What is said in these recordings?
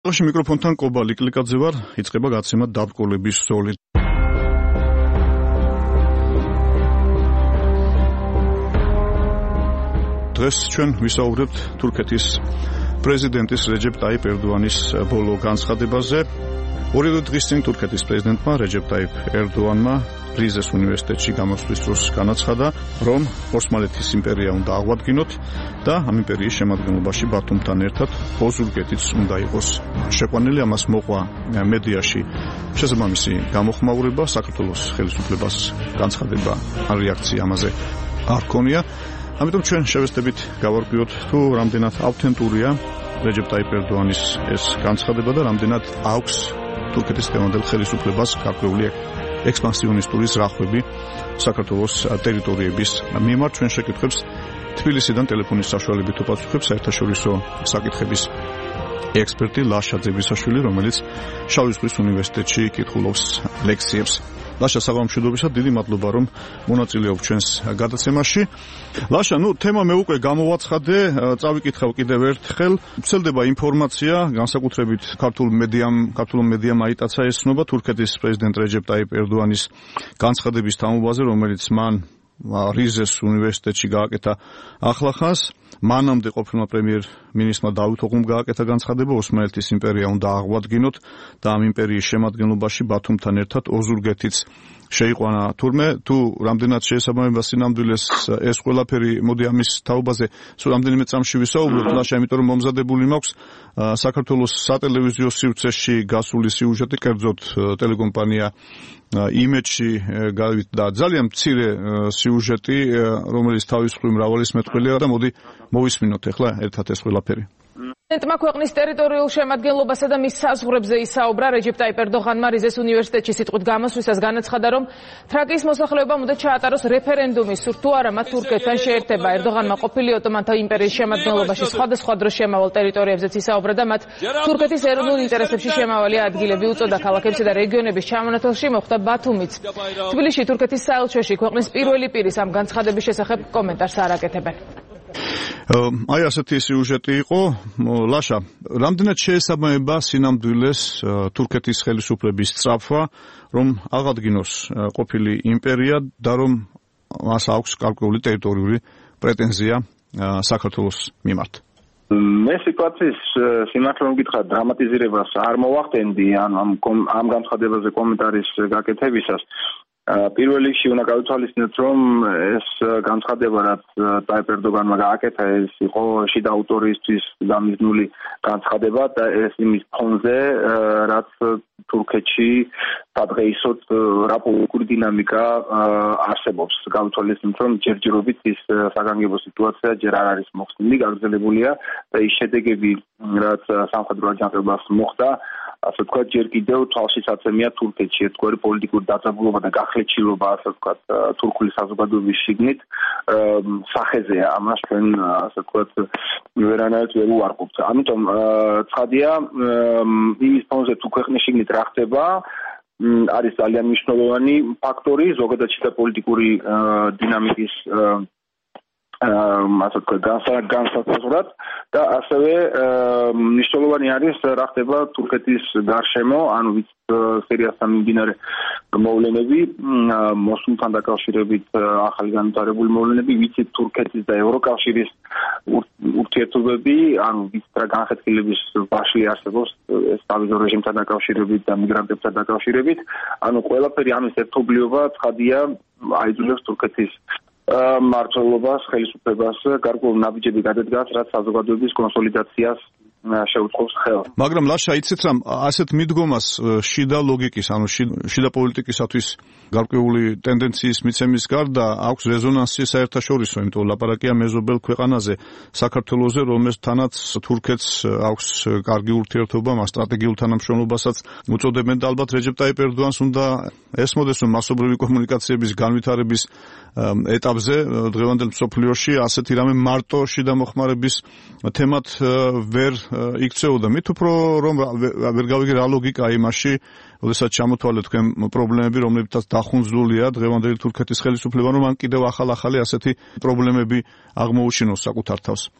Ოში მიკროფონთან კობა ლიკლიკაძე ვარ, იწყება გაცემა დაბრკოლების ზოლი. დღეს ჩვენ ვისაუბრებთ თურქეთის პრეზიდენტის რეჯეპ ტაიპ ერდოანის ბოლო განცხადებაზე. ორივე დღის წინ თურქეთის პრეზიდენტმა რეჯეპ ტაიპ ერდოანმა რიზეს უნივერსიტეტში გამოსვლის დროს განაცხადა, რომ ოსმალეთის იმპერია უნდა აღვადგინოთ და ამ იმპერიის შემადგენლობაში ბათუმთან ერთად ოზურგეთიც უნდა იყოს შეყვანილი. ამას მოყვა მედიაში შესაბამისი გამოხმაურება, საქართველოს ხელისუფლებას განცხადება ან რეაქცია ამაზე არ ჰქონია. ამიტომ ჩვენ შევეცდებით გავარკვიოთ, თუ რამდენად ავთენტურია რეჯეპ ტაიპ ერდოანის ეს განცხადება და რამდენად აქვს თურქეთის დღევანდელ ხელისუფლებას გარკვეული ექსპანსიონისტური ზრახვები საქართველოს ტერიტორიების მიმართ. ჩვენ შეკითხვებს თბილისიდან ტელეფონის საშუალებით უპასუხებს საერთაშორისო საკითხების ექსპერტი ლაშა ძებისაშვილი, რომელიც შავი ზღვის უნივერსიტეტში კითხულობს ლექციებს. ლაშა, საღამომშვიდობისა, დიდი მადლობა, რომ მონაწილეობ ჩვენს გადაცემაში. ლაშა, თემა მე უკვე გამოვაცხადე, წავიკითხავ კიდევ ერთხელ. ვრცელდება ინფორმაცია, განსაკუთრებით ქართულ მედიამ აიტაცა ეს ცნობა თურქეთის პრეზიდენტ რეჯეპ ტაიპ ერდოანის განცხადების თამობაზე, რომელიც მან რიზეს უნივერსიტეტში გააკეთა ახლახანს. მანამდე ყოფილმა პრემიერ-მინისტრმა დავით ოღუმ გააკეთა განცხადება, ოსმალეთის იმპერია უნდა აღვადგინოთ და ამ იმპერიის შემადგენლობაში ბათუმთან ერთად ოზურგეთიც შეიყვანა. თურმე, თუ რამდენად შეესაბამება სინამდვილეს ეს ყველაფერი, მოდი ამის თაობაზე სულ რამდენიმე წამში ვისაუბროთ, ლაშა, იმიტომ რომ მომზადებული მაქვს საქართველოს სატელევიზიო სივრცეში გასული სიუჟეტი, კერძოდ ტელეკომპანია იმედში გავიდა ძალიან მცირე სიუჟეტი, რომელიც თავისუფლი მრავალის მეტყველია და მოდი მოვისმინოთ ახლა ერთად ეს ყველაფერი. პრეზიდენტმა ქვეყნის ტერიტორიულ შემადგენლობასა და მის საზღვრებზე ისაუბრა. რეჯეპ ტაიპ ერდოღანმა რიზეს უნივერსიტეტში სიტყვით გამოსვლისას განაცხადა, რომ თრაკიის მოსახლეობამ უნდა ჩაატაროს რეფერენდუმი, სურთ თუ არა მათ თურქეთთან შეერთება. ერდოღანმა ყოფილი ოტომანთა იმპერიის შემადგენლობაში სხვადასხვა დროს შემავალ ტერიტორიებზეც ისაუბრა და მათ თურქეთის ეროვნულ ინტერესებში შემავალი ადგილები უწოდა. ქალაქებსა და რეგიონების ჩამონათვალში მოხვდა ბათუმიც. თბილისში თურქეთის საელჩოში ქვეყნის პირველი პირის ამ განცხადების შესახებ კომენტარს არ აკეთებენ. აი ასეთი სიუჟეტი იყო. ლაშა, რამდენად შეესაბამება სინამდვილეს თურქეთის ხელისუფლების სწრაფვა, რომ აღადგინოს ყოფილი იმპერია და რომ მას აქვს გარკვეული ტერიტორიული პრეტენზია საქართველოს მიმართ? მე სიტუაციის სიმართლე რომ გითხრათ, დრამატიზირებას არ მოვახდენდი ამ განცხადებაზე კომენტარის გაკეთებისას. პირველ რიგში უნდა გავითვალისწინოთ, რომ ეს განცხადება, რაც ტაიპ ერდოგანმა გააკეთა, ეს იყო შიდა ავტორისთვის დამიზნული განცხადება და ეს იმის ფონზე, რაც თურქეთში სადღეისოდ რა პოლიტიკური დინამიკა არსებობს. გავითვალისწინოთ, რომ ჯერჯერობით ის საგანგებო სიტუაცია ჯერ არ არის მოხსნილი, გაგრძელებულია და ის შედეგები, რაც სამხედრო აჯანყებას მოხდა, ასე ვთქვათ, ჯერ კიდევ თვალშისაცემია თურქეთში ერთგვარი პოლიტიკური დაძაბულობა და გახლეჩილობა, ასე ვთქვათ, თურქული საზოგადოების შიგნით სახეზეა. ამას ჩვენ, ასე ვთქვათ, ვერანაირად ვერ უარყოფთ. ამიტომ ცხადია, იმის ფონზე თუ ქვეყნის შიგნით რა ხდება, არის ძალიან მნიშვნელოვანი ფაქტორი, ზოგადად შიდა პოლიტიკური დინამიკის ასე ვთქვათ, განსაკუთრებულად და ასევე მნიშვნელოვანი არის რა ხდება თურქეთის გარშემო, ანუ სირიასთან მიმდინარე მოვლენები, მოსულთან დაკავშირებით ახალი განვითარებული მოვლენები, ვიცით თურქეთის და ევროკავშირის ურთიერთობები, ანუ ვიცით რა განხეთქილების ბაშლი არსებობს ეს სავიზო რეჟიმთან დაკავშირებით და მიგრანტებთან დაკავშირებით, ანუ ყველაფერი ამის ერთობლიობა ცხადია აიძულებს თურქეთის მმართველობას, ხელისუფლებას გარკვეული ნაბიჯები გადადგას, რაც საზოგადოების კონსოლიდაციას შეუწყობს ხელს. მაგრამ ლაშა, იცით რა, ასეთ მიდგომას შიდა ლოგიკის, ანუ შიდა პოლიტიკისათვის გარკვეული ტენდენციის მიცემის გარდა აქვს რეზონანსი საერთაშორისო, იმიტომ ლაპარაკია მეზობელ ქვეყანაზე, საქართველოზე, რომელთანაც თურქეთს აქვს კარგი ურთიერთობა, მას სტრატეგიულ თანამშრომლობასაც უწოდებენ და ალბათ რეჯეპ ტაიპ ერდოანს უნდა ესმოდეს, რომ მასობრივი კომუნიკაციების განვითარების ეტაპზე დღევანდელ მსოფლიოში ასეთი რამე მარტო შიდა მოხმარების თემად ვერ იქცეოდა. მით უფრო რომ ვერ გავიგე რა ლოგიკაა იმაში, როდესაც ჩამოთვალეთ თქვენ პრობლემები, რომლებითაც დახუნძულია დღევანდელი თურქეთის ხელისუფლება, რომ ან კიდევ ახალი ასეთი პრობლემები აღმოუჩინოს საკუთარ თავს.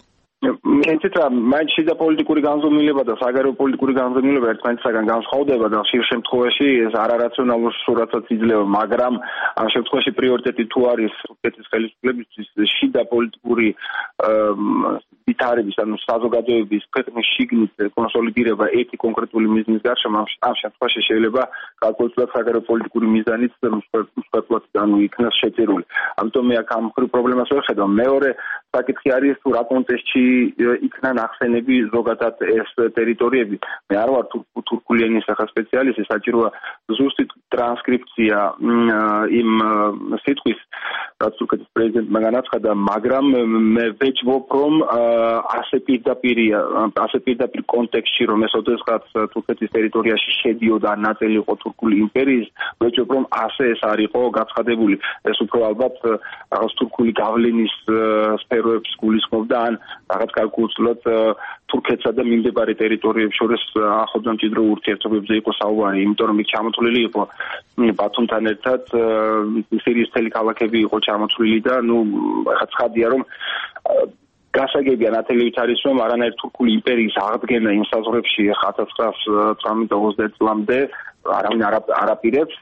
მეცით რა მაინც შიდა პოლიტიკური განზომილება და საგარეო პოლიტიკური განზომილება ერთმანეთისგან განსხვავდება და ხშირ შემთხვევაში ეს არარაციონალურ სურათსაც იძლევა, მაგრამ ამ შემთხვევაში პრიორიტეტი თუ არის თურქეთის ხელისუფლებისთვის შიდა პოლიტიკური ვითარების, ანუ საზოგადოების ქვეყნის შიგნით კონსოლიდირება ერთი კონკრეტული მიზნის გარშემო, ამ შემთხვევაში შეიძლება გარკვეულწილად საგარეო პოლიტიკური მიზანიც მსხვერპლად იქნას შეწირული. ამიტომ მე აქ ამ პრობლემას ვერ ხედავ. მეორე საკითხი არის თუ რა კონტექსტში იქნა ნახსენები ზოგადად ეს ტერიტორიები. მე არ ვარ თურქული ენის სპეციალისტი, საჭიროა ზუსტი ტრანსკრიფცია იმ სიტყვის, რაც თურქეთის პრეზიდენტმა განაცხადა, მაგრამ მე ვეჭვობ, რომ ასე პირდაპირ კონტექსტში, რომ ეს ოდესღაც თურქეთის ტერიტორიაში შედიოდა ნაწილი იყო თურქული იმპერიის, ვეჭვობ, რომ ასე ეს არ იყო გაცხადებული. ეს უფრო ალბათ რაღაც თურქული გავლენის სფეროებს გულისხმობდა ან რაღაც გარკვეულწილად თურქეთსა და მიმდებარე ტერიტორიებს შორის ახლო მჭიდრო ურთიერთობებზე იყო საუბარი, იმიტომ რომ იქ ჩამოთვლილი იყო ბათუმთან ერთად სირიის მთელი ქალაქები იყო ჩამოთვლილი და ახლა ცხადია რომ გასაგებია ნათელივით არის რომ არანაირ თურქული იმპერიის აღდგენა იმ საზღვრებში 1918-20 წლამდე არავინ არ აპირებს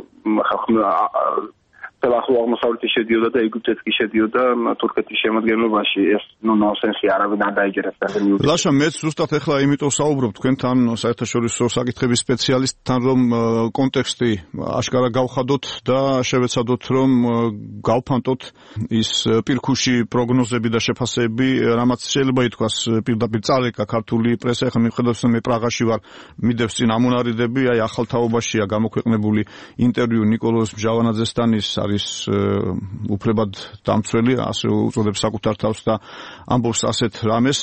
ახლო აღმოსავლეთი შედიოდა და ეგვიპტეც კი შედიოდა თურქეთის შემადგენლობაში. ეს ნონსენსი არავინ არ დაიჯერებს და ლაშა მეც ზუსტად ახლა იმიტომ საუბრობ თქვენთან საერთაშორისო საკითხების სპეციალისტთან რომ კონტექსტი აშკარა გავხადოთ და შევეცადოთ რომ გავფანტოთ ის პირქუში პროგნოზები და შეფასებები რამაც შეიძლება ითქვას პირდაპირ წარეკა ქართული პრესა. ახლა მიხედავს მე პრაღაში ვარ, მიდევს წინ ამონარიდები, აი ახალ თაობაშია გამოქვეყნებული ინტერვიუ ნიკოლოზ მჟავანაძესთან, ის არის უფლებად დამცველი, ასე უწოდებს საკუთარ თავს და ამბობს ასეთ რამეს.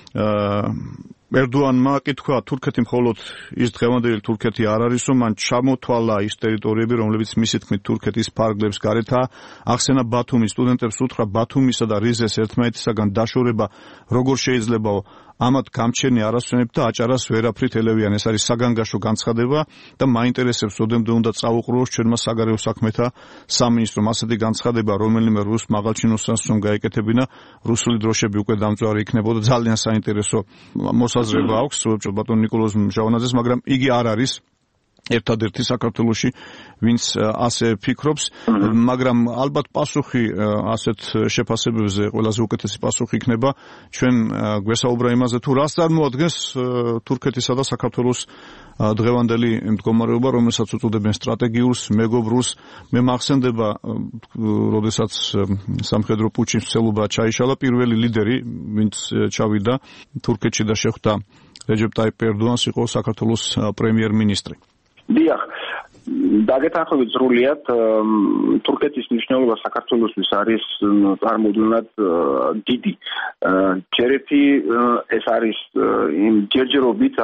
ერდოანმა კითხვა თურქეთი მხოლოდ ის დღევანდელი თურქეთი არ არის, რომ მან ჩამოთვალა ის ტერიტორიები, რომლებიც მისი თქმით თურქეთის ფარგლებს გარეთაა. ახსენა ბათუმის სტუდენტებს უთხრა ბათუმისა და რიზეს ერთმანეთისაგან დაშორება როგორ შეიძლებაო ამათ გამჩენი არასვენებ და აჭარას ვერაფრით ელევიან. ეს არის საგანგაშო განცხადება და მაინტერესებს ოდემდე უნდა წაუყუროს ჩვენმა საგარეო საქმეთა სამინისტრომ ასეთი განცხადება რომელიმე რუს მაღალჩინოსას რომ გაეკეთებინა რუსული დროშები უკვე დამწვარი იქნებოდა. ძალიან საინტერესო მოსაზრება აქვს ბატონ ნიკოლოზ მჟავანაძეს, მაგრამ იგი არ არის ერთადერთი საქართველოში ვინც ასე ფიქრობს, მაგრამ ალბათ პასუხი ასეთ შეფასებებზე ყველაზე უკეთესი პასუხი იქნება ჩვენ გვესაუბრა იმაზე თუ რას წარმოადგენს თურქეთისა და საქართველოს დღევანდელი მდგომარეობა, რომელსაც უწოდებენ სტრატეგიულს, მეგობრულს. მე მახსენდება, როდესაც სამხედრო პუჩის მცველობა ჩაიშალა, პირველი ლიდერი, ვინც ჩავიდა თურქეთში და შეხვდა რეჯეპ ტაიპ ერდოანს, იყო საქართველოს პრემიერ-მინისტრი. დიახ, დაგეთანხმებით სრულიად, თურქეთის მნიშვნელობა საქართველოსთვის არის წარმოუდგენლად დიდი. ჯერეთი ეს არის იმ ჯერჯერობით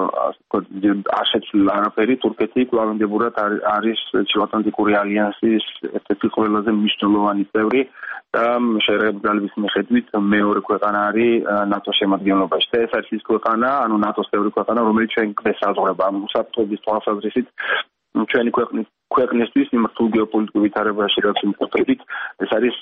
არ შეცვლილა არაფერი, თურქეთი კვლავინდებურად არის ჩრდილოატლანტიკური ალიანსის ერთ-ერთი ყველაზე მნიშვნელოვანი წევრი და შეერაღებული ძალების მიხედვით მეორე ქვეყანა არის ნატოს შემადგენლობაში. და ეს არის ის ქვეყანა, ანუ ნატოს წევრი ქვეყანა, რომელიც ჩვენ გვესაზღვრება. უსაფრთხოების თვალსაზრისით ჩვენი ქვეყნისთვის იმ რთულ გეოპოლიტიკურ ვითარებაში რაც იმყოფებით, ეს არის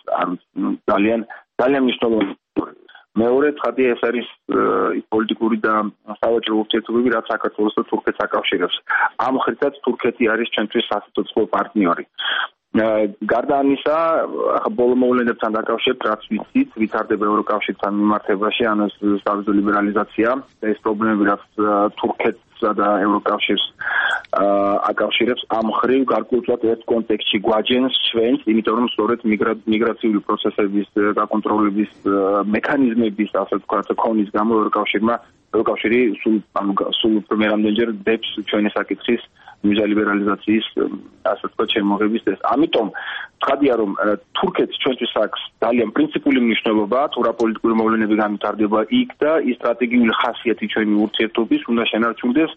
ძალიან მნიშვნელოვანი. მეორე ცხადია, ეს არის პოლიტიკური და სავაჭრო ურთიერთობები, რაც საქართველოს და თურქეთს აკავშირებს. ამ ხრიდან თურქეთი არის ჩვენთვის სასიცოცხლო პარტნიორი. გარდა ამისა, ბოლო მოვლენებთან დაკავშირებით, რაც ვიცით, ვითარდება ევროკავშირთან მიმართებაში, ანუ სავიზო ლიბერალიზაცია, ეს პრობლემები, რაც თურქეთსა და ევროკავშირს აკავშირებს, ამ ხრივ გარკვეულწილად ერთ კონტექსტში გვაჯენს ჩვენს, იმიტომ რომ სწორედ მიგრაციული პროცესების გაკონტროლების მექანიზმების, ასე ვთქვათ, ქონის გამო ევროკავშირი სულ პრემიერამდენჯერ დებს ჩვენი საკითხის ვიზა ლიბერალიზაციის, ასე ვთქვათ, შემოღების ეს. ამიტომ ცხადია, რომ თურქეთს ჩვენთვის აქვს ძალიან პრინციპული მნიშვნელობა, თუ რა პოლიტიკური მოვლენები განვითარდება იქ და ის სტრატეგიული ხასიათი ჩვენი ურთიერთობის უნდა შენარჩუნდეს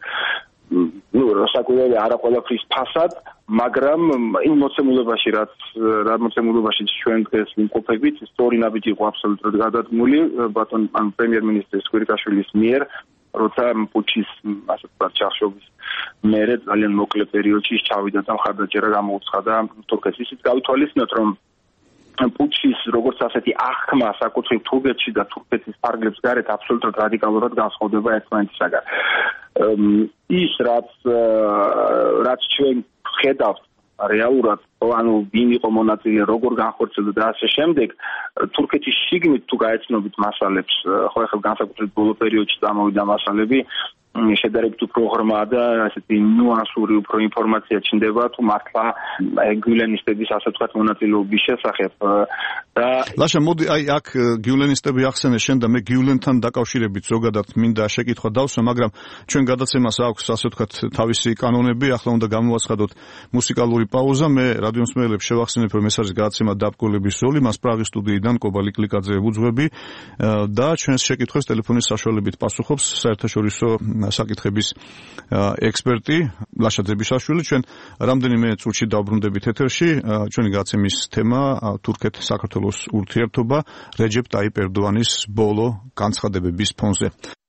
საკუთარი არა ყველაფრის ფასად, მაგრამ იმ მოცემულობაში, მოცემულობაში ჩვენ დღეს ვიმყოფებით, სწორი ნაბიჯი იყო აბსოლუტურად გადადგმული ბატონ პრემიერ-მინისტრის კვირიკაშვილის მიერ, როცა პუჩის ასე ვთქვათ ჩახშობის მერე ძალიან მოკლე პერიოდში ჩავიდა და მხარდაჭერა გამოუცხადა თურქეთს. ისიც გავითვალისწინოთ, რომ პუტჩის როგორც ასეთი აღქმა საკუთრივ თურქეთში და თურქეთის ფარგლებს გარეთ აბსოლუტურად რადიკალურად განსხვავდება ერთმანეთისაგან. ის რაც ჩვენ ხედავთ რეალურად ანუ ვინ იყო მონაწილე, როგორ განხორციელდა და ასე შემდეგ, თურქეთის შიგნით თუ გაეცნობით მასალებს, ხო ახლა განსაკუთრებით ბოლო პერიოდში წამოვიდა მასალები, შედარებით უფრო ღრმა და ასეთი ნუანსური უფრო ინფორმაცია ჩნდება თუ მართლა გიულენისტების ასე ვთქვათ მონაწილეობის შესახებ და ლაშა მოდი აი აქ გიულენისტები ახსენე შენ და მე გიულენთან დაკავშირებით ზოგადად მინდა შეკითხვა დავსვა, მაგრამ ჩვენ გადაცემას აქვს ასე ვთქვათ თავისი კანონები, ახლა უნდა გამოვაცხადოთ მუსიკალური პაუზა, მე რადიო მსმენელებს შევახსენებ რომ ეს არის გადაცემა დაბკოლების ზოლი, მას პრაღის სტუდიიდან კობალი კლიკაძე ვუძღვები და ჩვენს შეკითხვებს ტელეფონის საშუალებით პასუხობს საერთაშორისო საკითხების ექსპერტი ლაშა ძებიშაშვილი. ჩვენ რამდენიმე წუთში დავბრუნდებით ეთერში. ჩვენი გადაცემის თემა თურქეთ-საქართველოს ურთიერთობა რეჯეპ ტაიპ ერდოანის ბოლო განცხადებების ფონზე.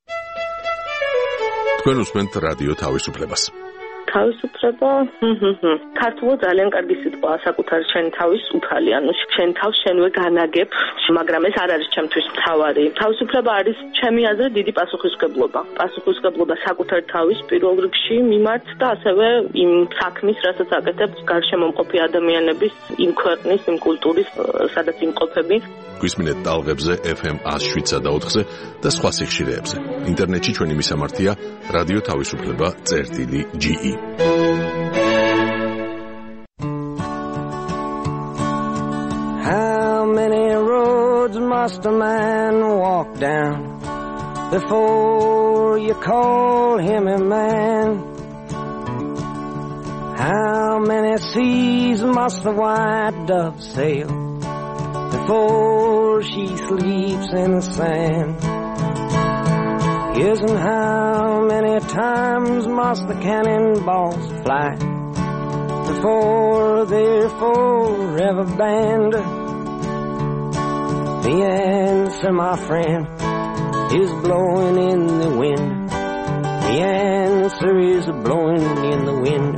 თქვენ უსმენთ რადიო თავისუფლებას. თავისუფლება ქართულად ძალიან კარგი სიტყვაა საკუთარი შენ თავის უფალი, ანუ შენ თავს შენვე განაგებ, მაგრამ ეს არ არის ჩემთვის მთავარი. თავისუფლება არის ჩემი აზრით დიდი პასუხისმგებლობა. პასუხისმგებლობა საკუთარი თავის პირველ რიგში მიმართ და ასევე იმ საქმის, რასაც აკეთებს გარშემომყოფი ადამიანების, იმ ქვეყნის, იმ კულტურის, სადაც იმყოფები. გვისმინეთ ტალღებზე FM 107.4-ზე და სხვა სიხშირეებზე. ინტერნეტში ჩვენი მისამართია რადიო თავისუფლება.ge. How many roads must a man walk down before you call him a man? How many seas must the white dove sail before she sleeps in the sand? Yes, and how many times must the cannonballs fly before they're forever banned? The answer, my friend, is blowing in the wind. The answer is blowing in the wind.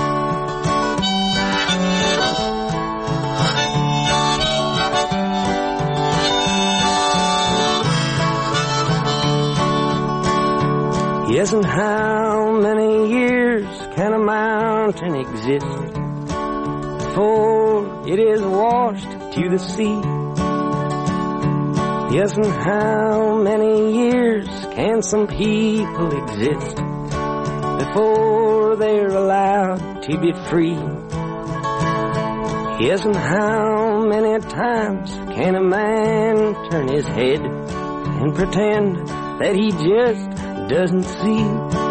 Yes, and how many years can a mountain exist before it is washed to the sea? Yes, and how many years can some people exist before they're allowed to be free? Yes, and how many times can a man turn his head and pretend that he just doesn't see?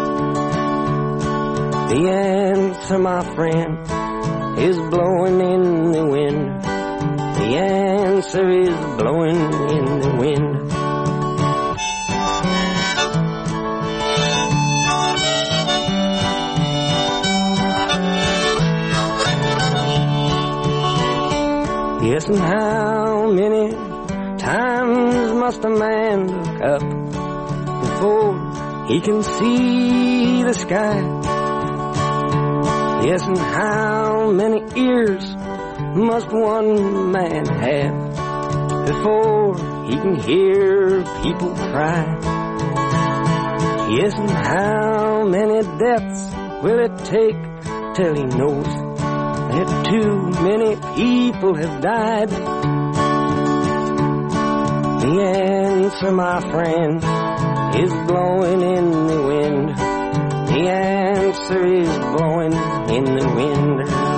The answer, my friend, is blowing in the wind. The answer is blowing in the wind. Yes, and how many times must a man look up before he can see the sky? Yes, and how many ears must one man have before he can hear people cry? Yes, and how many deaths will it take till he knows that too many people have died? The answer, my friend, is blowing in the wind. The answer is blowing in the wind.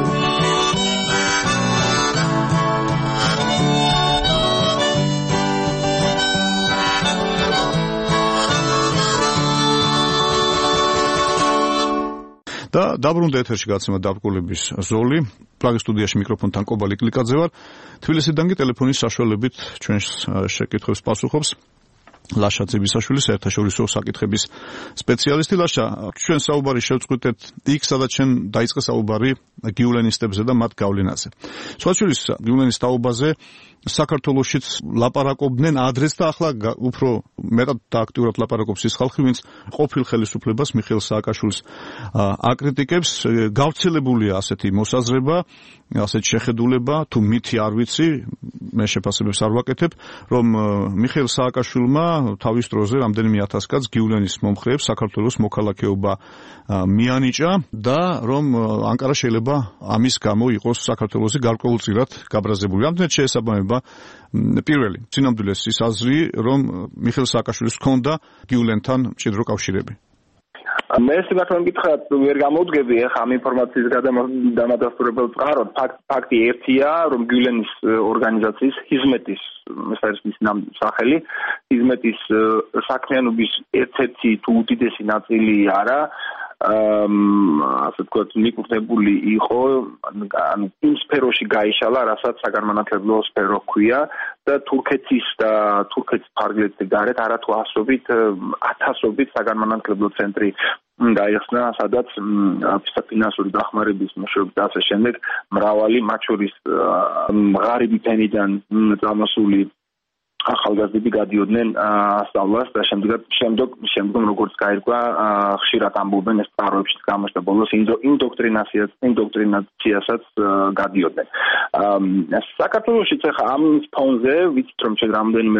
და დაბრუნდა ეთერში გადაცემა დაბკოლების ზოლი. პლაგის სტუდიაში მიკროფონთან კობალი კლიკაძე ვარ. თბილისიდან კი ტელეფონის საშუალებით ჩვენს შეკითხვებს პასუხობს ლაშა ძებისაშვილი, საერთაშორისო საკითხების სპეციალისტი. ლაშა, ჩვენ საუბარი შევწყვიტეთ იქ, სადაც ჩვენ დაიწყე საუბარი გიულენისტებზე და მათ გავლენაზე. სხვაჩვერის გიულენის თაობაზე საქართველოშიც ლაპარაკობდნენ ადრეს და ახლა უფრო მეტად და აქტიურად ლაპარაკობს ის ხალხი, ვინც ყოფილ ხელისუფლებას მიხეილ სააკაშვილის აკრიტიკებს. გავრცელებულია ასეთი მოსაზრება, ასეთი შეხედულება, თუ მითი არ ვიცი, მე შეფასებებს არ ვაკეთებ, რომ მიხეილ სააკაშვილმა თავის დროზე რამდენიმე 1000 კაცს გივლენის მომხრეებს საქართველოს მოქალაქეობა მიანიჭა და რომ ანკარა შეიძლება ამის გამო იყოს საქართველოსი გარკვეულწილად გაბრაზებული. რამდენად შეესაბამება პირველი, სინამდვილეს ის აზრი, რომ მიხეილ სააკაშვილს ჰქონდა გივლენთან მჭიდრო კავშირები? მე სიმართლე მითხრათ, ვერ გამოვდგები ახლა ამ ინფორმაციის დამადასტურებელ წყაროდ. ფაქტი ერთია, რომ გივლენის ორგანიზაციის ჰიზმეთის, ეს არის მის სახელი, ჰიზმეთის საქმიანობის ერთ-ერთი თუ უდიდესი ნაწილი არა, ასე ვთქვათ, მიკურნებული იყო, ანუ იმ სფეროში გაიშალა, რასაც საგანმანათლებლო სფერო ჰქვია და თურქეთის ფარგლებს გარეთ არათუ ათასობით საგანმანათლებლო ცენტრი გაიხსნა, სადაც ფინანსური დახმარების მეშვეობით და ასე შემდეგ მრავალი, მათ შორის მაღარიბი ფენიდან წამოსული ახალგაზრდები გადიოდნენ სწავლას და შემდგომ როგორც გაირკვა, ხშირად ამბობენ ეს წყაროებშიც გამოჩნდა ბოლოს ინდოქტრინაციასაც გადიოდნენ. საქართველოშიც ახლა ამ ფონზე ვიცით, რომ ჩვენ რამდენიმე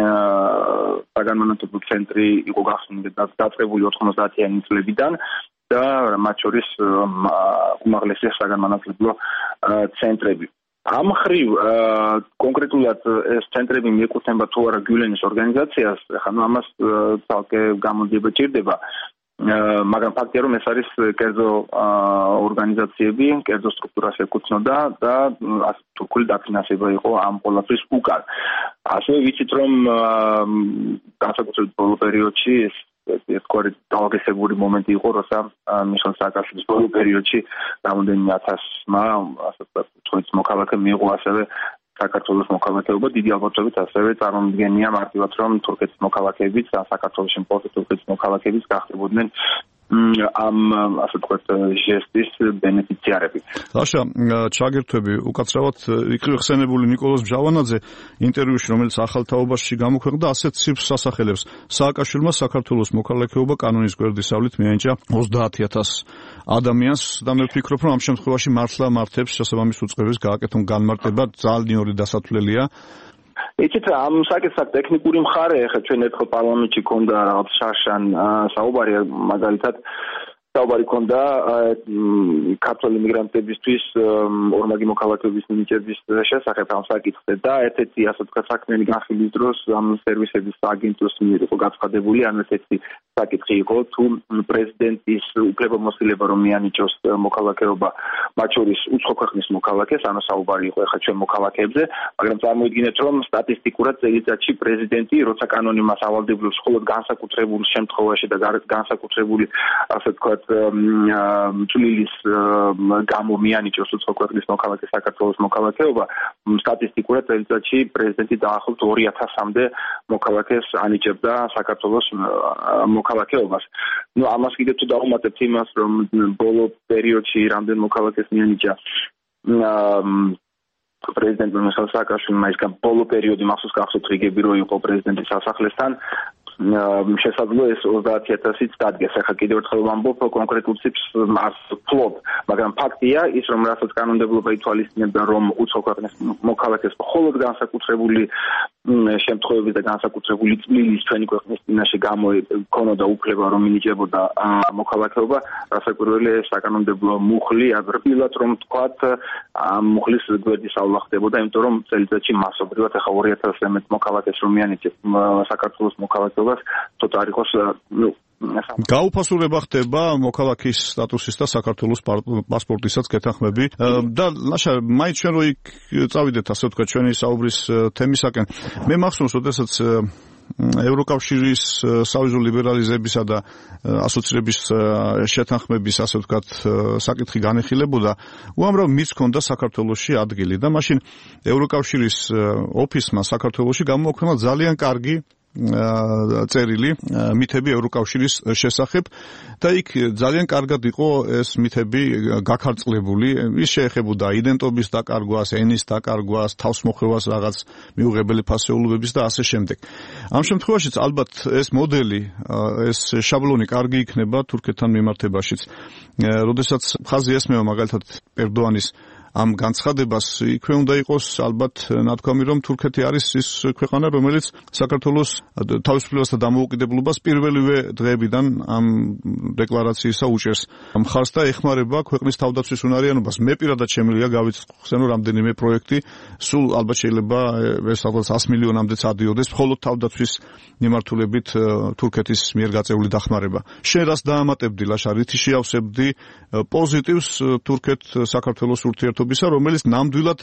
საგანმანათლებლო ცენტრი იყო დაწყებული 90-იანი წლებიდან და მათ შორის უმაღლესი საგანმანათლებლო ცენტრები. ამ მხრივ კონკრეტულად ეს ცენტრები მიეკუთვნება თუ არა გივლენის ორგანიზაციას, ახლა ამას ცალკე გამოძიება ჭირდება, მაგრამ ფაქტია, რომ ეს არის კერძო ორგანიზაციები, კერძო სტრუქტურას ეკუთვნოდა და თურქული დაფინანსება იყო ამ ყველაფრის უკან. ასევე ვიცით, რომ განსაკუთრებით ბოლო პერიოდში ეს ერთგვარი დაალგესებული მომენტი იყო, როცა მიხეილ სააკაშვილის ბოლო პერიოდში რამდენიმე 1000-მა, ასე ვთქვათ, თურქეთის მოქალაქე მიიღო ასევე საქართველოს მოქალაქეობა. დიდი ალბათობით ასევე წარმომიდგენია მარტივად, რომ თურქეთის მოქალაქეებიც და საქართველოში მყოფი თურქეთის მოქალაქეებიც გახდებოდნენ ამ, ასე ვთქვათ, ჟესტის ბენეფიციარები. ლაშა, ჩაგირთვები უკაცრავად იქ ხსენებული ნიკოლოზ ბჟავანაძე ინტერვიუში, რომელიც ახალ თაობაში გამოქვეყნდა, ასეთ ციფრს ასახელებს. სააკაშვილმა საქართველოს მოქალაქეობა კანონის გვერდისავლით მიანიჭა 30000 ადამიანს და მე ვფიქრობ, რომ ამ შემთხვევაში მართლა მართებს შესაბამის უწყების გააკეთონ განმარტება, ძალნიური დასათვლელია. იცით, ამ საკითხს ტექნიკური მხარე, ახლა ჩვენ ერთხელ პარლამენტში ქონდა რაღაც შარშან საუბარი, მაგალითად საუბარი ქონდა ქართველი მიგრანტებისთვის ორმაგი მოქალაქეობის მინიჭების შესახებ ამ საკითხზე და ერთ-ერთი ასე ვთქვათ საქმიანი განხილვის დროს ამ სერვისების აგენტოს მიერ იყო გაცხადებული, ან ერთ-ერთი საკითხი იყო თუ პრეზიდენტის უფლებამოსილება რომ მიანიჭოს მოქალაქეობა მათ შორის უცხო ქვეყნის მოქალაქეს, ანუ საუბარი იყო ახლა ჩვენ მოქალაქეებზე, მაგრამ წარმოიდგინეთ რომ სტატისტიკურად წელიწადში პრეზიდენტი როცა კანონი მას ავალდებლებს მხოლოდ განსაკუთრებულ შემთხვევაში და განსაკუთრებული ასე ვთქვათ წვლილის გამო მიანიჭოს უცხო ქვეყნის მოქალაქეს საქართველოს მოქალაქეობა, სტატისტიკურად წელიწადში პრეზიდენტი დაახლოებით 2000-მდე მოქალაქეს ანიჭებდა საქართველოს მოქალაქეობას. ნუ ამას კიდევ თუ დავუმატებთ იმას, რომ ბოლო პერიოდში რამდენ მოქალაქეს მიანიჭა პრეზიდენტმა მიხეილ სააკაშვილმა, ის ბოლო პერიოდი მახსოვს გახსოვთ რიგები რო იყო პრეზიდენტის სასახლესთან, შესაძლოა ეს 30000-იც დადგეს. ახლა კიდევ ერთხელ ვამბობ, კონკრეტულ ციფრს არ ვფლობ, მაგრამ ფაქტია ის, რომ რასაც კანონმდებლობა ითვალისწინებდა, რომ უცხო ქვეყნის მოქალაქეს მხოლოდ განსაკუთრებული შემთხვევების და განსაკუთრებული წვლილის ჩვენი ქვეყნის წინაშე გამქონოდა უფლება, რომ მინიჭებოდა მოქალაქეობა, რასაკვირველია ეს საკანონმდებლო მუხლი, ადრბილად რომ თქვათ, ამ მუხლის გვერდისავლა ხდებოდა, იმიტომ რომ წელიწადში მასობრივად ახლა 2000-ზე მეტ მოქალაქეს რომ მიანიჭებს საქართველოს მოქალაქეობას, თოთ არ იყოს გაუფასურება ხდება მოქალაქის სტატუსის და საქართველოს პასპორტისაც გეთანხმები და ლაშა მაინც ჩვენ რო იქ წავიდეთ ასე ვთქვათ ჩვენი საუბრის თემისაკენ მე მახსოვს როდესაც ევროკავშირის სავიზო ლიბერალიზებისა და ასოცირების შეთანხმების ასე ვთქვათ საკითხი განეხილებოდა უამრავ მის ჰქონდა საქართველოში ადგილი და მაშინ ევროკავშირის ოფისმა საქართველოში გამოაქვეყნა ძალიან კარგი წერილი მითები ევროკავშირის შესახებ და იქ ძალიან კარგად იყო ეს მითები გაქარწყლებული. ის შეეხებოდა იდენტობის დაკარგვას, ენის დაკარგვას, თავსმოხვევას, რაღაც მიუღებელი ფასეულობების და ასე შემდეგ. ამ შემთხვევაშიც ალბათ ეს მოდელი, ეს შაბლონი კარგი იქნება თურქეთთან მიმართებაშიც. როდესაც ხაზი ესმევა მაგალითად ერდოანის ამ განცხადებას, იქვე უნდა იყოს ალბათ ნათქვამი, რომ თურქეთი არის ის ქვეყანა, რომელიც საქართველოს თავისუფლებას და დამოუკიდებლობას პირველივე დღეებიდან ამ დეკლარაციისა უჭერს მხარს და ეხმარება ქვეყნის თავდაცვის უნარიანობას. მე პირადად შემიძლია გავიხსენო რამდენიმე პროექტი, სულ ალბათ შეიძლება ეს ალბათ 100 მილიონამდეც ადიოდეს, მხოლოდ თავდაცვის მიმართულებით თურქეთის მიერ გაწეული დახმარება. შენ რას დაამატებდი, ლაშა, რითი შეავსებდი პოზიტივს თურქეთ-საქართველოს ურთიერთობისა, რომელიც ნამდვილად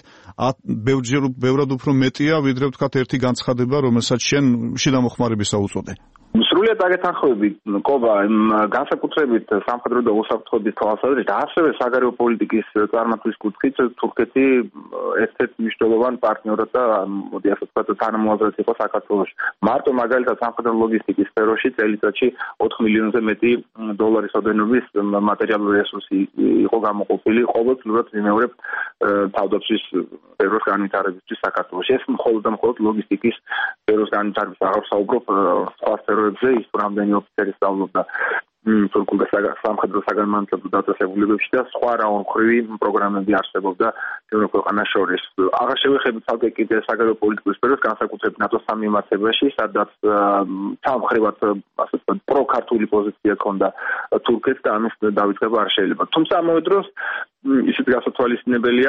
ბევრად უფრო მეტია, ვიდრე ვთქვათ ერთი განცხადება, რომელსაც შენ შიდა მოხმარებისა უწოდე. სრულიად აგეთანხმებით, კობა, განსაკუთრებით სამხედრო და უსაფრთხოების თვალსაზრისით, ასევე საგარეო პოლიტიკის წარმატების კუთხით თურქეთი ერთ-ერთ მნიშვნელოვან პარტნიორად და მოდი ასე ვთქვათ, თანამოაზრეთ იყო საქართველოში. მარტო მაგალითად სამხედრო ლოგისტიკის სფეროში წელიწადში 4 მილიონზე მეტი დოლარის ოდენობის მატერიალური რესურსი იყო გამოყოფილი ყოველწლიურად ვიმეორებ თავდაცვის სფეროს განვითარებისთვის საქართველოში. ეს მხოლოდ და მხოლოდ ლოგისტიკის სფეროს განვითარების აღარ ვსაუბრობ სხვა სფეროებზე, ის რამდენი ოფიცერი სწავლობდა თურქულ და სამხედრო საგანმანათლებლო დაწესებულებებში და სხვა რაონმხრივი პროგრამები არსებობდა ჩვენო ქვეყანას შორის. აღარ შევეხებით ცალკე კიდე საგარეო პოლიტიკის სფეროს, განსაკუთრებით ნატოსთან მიმართებაში, სადაც სამხრივად ასე ვთქვათ პროქართული პოზიცია ჰქონდა თურქეთს და ამის დავიწყება არ შეიძლება. თუმცა ამავე დროს ისიც გასათვალისწინებელია,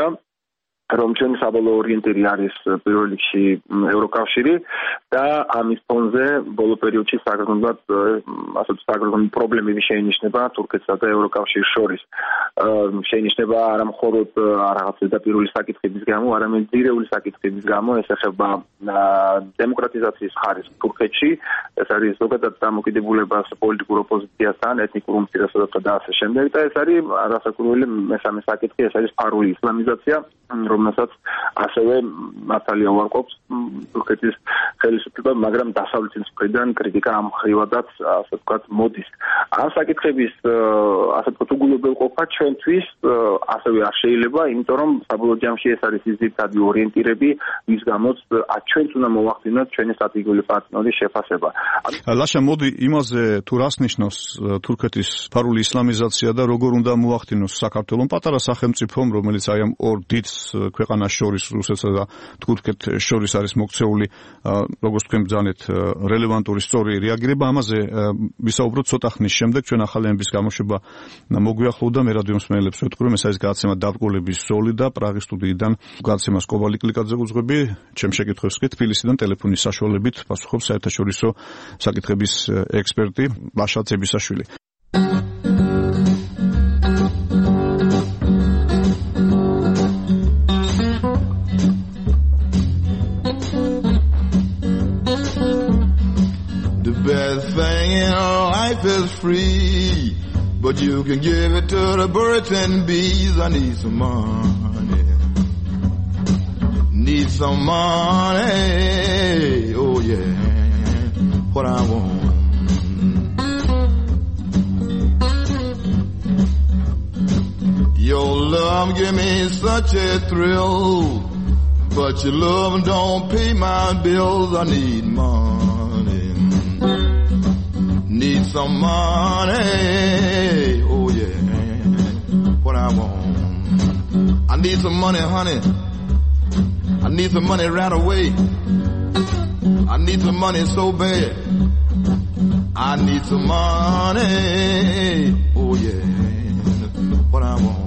რომ ჩვენი საბოლოო ორიენტირი არის პირველ რიგში ევროკავშირი და ამის ფონზე ბოლო პერიოდში საგრძნობლად ასე საგრძნობლად პრობლემები შეინიშნება თურქეთსა და ევროკავშირის შორის. შეინიშნება არა მხოლოდ რაღაც ზედაპირული საკითხების გამო, არამედ ძირეული საკითხების გამო, ეს ეხება დემოკრატიზაციის ხარისხს თურქეთში, ეს არის ზოგადად დამოკიდებულებას პოლიტიკურ ოპოზიციასთან, ეთნიკურ უმცირესობებთან და ასე შემდეგ და ეს არის არასაკურველი მესამე საკითხი, ეს არის ფარული ისლამიზაცია, რომელსაც ასევე მართალია უარყოფს თურქეთის ხელისუფლება, მაგრამ დასავლეთის მხრიდან კრიტიკა ამ ხრივადაც ასე ვთქვათ მოდის. ამ საკითხების ასე ვთქვათ უგულებელყოფა ჩვენთვის ასევე არ შეიძლება, იმიტომ რომ საბოლოო ჯამში ეს არის ის ძირითადი ორიენტირები, ვის გამოც ჩვენც უნდა მოვახდინოთ ჩვენი სტრატეგიული პარტნიორის შეფასება. ლაშა, მოდი იმაზე თუ რას ნიშნავს თურქეთის ფარული ისლამიზაცია და როგორ უნდა მოახდინოს საქართველოს პატარა სახელმწიფომ, რომელიც აი ამ ორ დიდ ქვეყანას შორის, რუსეთსა და თურქეთს შორის არის მოქცეული, როგორც თქვენ ბრძანეთ, რელევანტური სწორი რეაგირება. ამაზე ვისაუბროთ ცოტა ხნის შემდეგ, ჩვენ ახალი ამბის გამოშვება მოგვიახლოვდა. მე რადიო მსმენელებს ვეთქვი, რომ ეს არის გადაცემა დაბრკოლების ზოლი და პრაღის სტუდიიდან გადაცემას კობალი კლიკაძე უძღვები. ჩემ შეკითხვებს კი თბილისიდან ტელეფონის საშუალებით პასუხობს საერთაშორისო საკითხების ექსპერტი ლაშა ცებისაშვილი. Best thing in life is free, but you can give it to the birds and bees. I need some money. Need some money. Oh yeah, what I want. Your love give me such a thrill, but your love don't pay my bills. I need money. Need some money, oh yeah, what I want. I need some money, honey. I need some money right away. I need some money so bad. I need some money, oh yeah, what I want.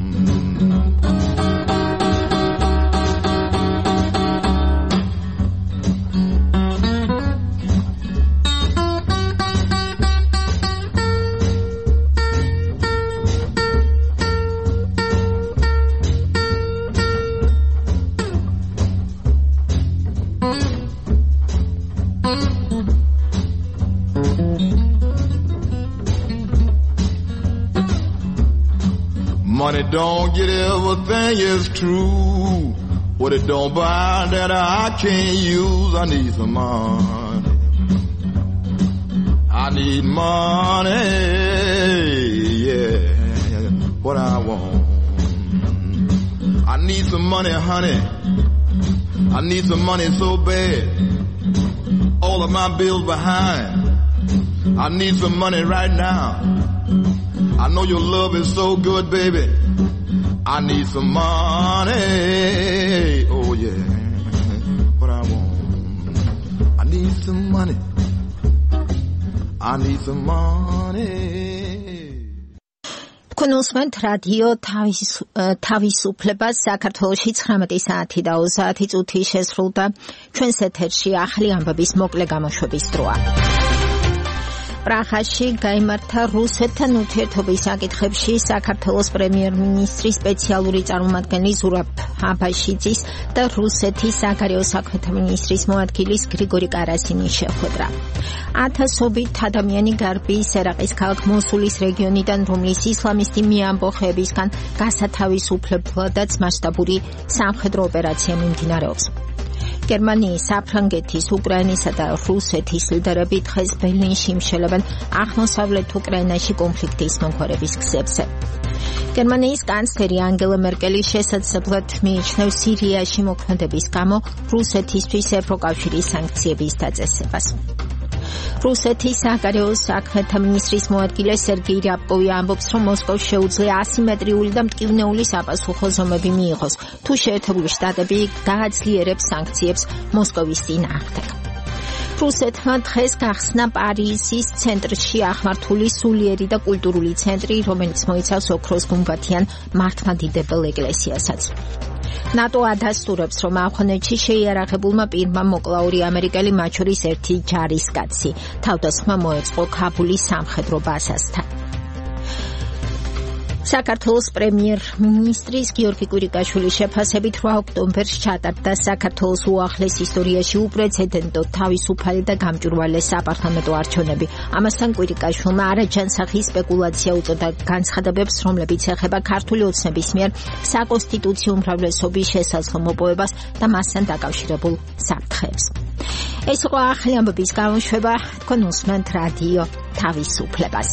Money don't get everything is true. What it don't buy that I can't use. I need some money. I need money, yeah, what I want. I need some money, honey. I need some money so bad. All of my bills behind. I need some money right now. I know your love is so good, baby. I need some money. Oh yeah, what I want. I need some money. I need some money. Კონსმენთ რადიო თავისუფლებას საქართველოში 19 საათი და 30 წუთი შესრულდა. ჩვენს ეთერში ახალი ამბების მოკლე გამოშვების დროა. პრაღაში გაიმართა რუსეთთან ურთიერთობის საკითხებში საქართველოს პრემიერ-მინისტრის სპეციალური წარმომადგენელი ზურაბ აბაშიძის და რუსეთის საგარეო საქმეთა მინისტრის მოადგილის გრიგორი კარასინის შეხვედრა. ათასობით ადამიანი გარბის ერაყის ქალაქ მოსულის რეგიონიდან, რომლის ისლამისტი მიამბოხეებისგან გასათავისუფლებადაც მასშტაბური სამხედრო ოპერაცია მიმდინარეობს. გერმანიის, საფრანგეთის, უკრაინისა და რუსეთის ლიდერები დღეს ბერლინში იმშელებენ აღმოსავლეთ უკრაინაში კონფლიქტის მომხმარების გზებზე. გერმანიის კანცლერი ანგელა მერკელი შესაძლებლად მიიჩნევს სირიაში მოქმედების გამო რუსეთისთვის ევროკავშირის სანქციების დაწესებას. რუსეთის საგარეო საქმეთა მინისტრის მოადგილე სერგეი რябკოვი ამბობს, რომ მოსკოვს შეუძლია ასიმეტრიული და მტკივნეული საპასუხო ზომები მიიღოს, თუ შეერთებული შტატები გააძლიერებს სანქციებს მოსკოვის წინააღმდეგ. რუსეთმა დღეს გახსნა პარიზის ცენტრში აღმართული სულიერი და კულტურული ცენტრი, რომელიც მოიცავს ოქროს გუმბათიან მართლმადიდებელ ეკლესიასაც. ნატო ადასტურებს, რომ ავღანეთში შეიარაღებულმა პირმა მოკლა 2 ამერიკელი, მათ შორის 1 ჯარისკაცი. თავდასხმა მოეწყო ქაბულის სამხედრო ბაზასთან. საქართველოს პრემიერ-მინისტრის გიორგი კვირიკაშვილის შეფასებით 8 ოქტომბერს ჩატარდა საქართველოს უახლეს ისტორიაში უპრეცედენტო თავისუფალი და გამჭვირვალე საპარლამენტო არჩევნები. ამასთან კვირიკაშვილმა არაჯანსაღი სპეკულაცია უწოდა განცხადებებს, რომლებიც ეხება ქართული ოცნების მიერ საკონსტიტუციო უმრავლესობის შესაძლო მოპოვებას და მასთან დაკავშირებულ საფრთხეებს. ეს იყო ახალი ამბების გამოშვება. თქვენ უსმენთ რადიო თავისუფლებას.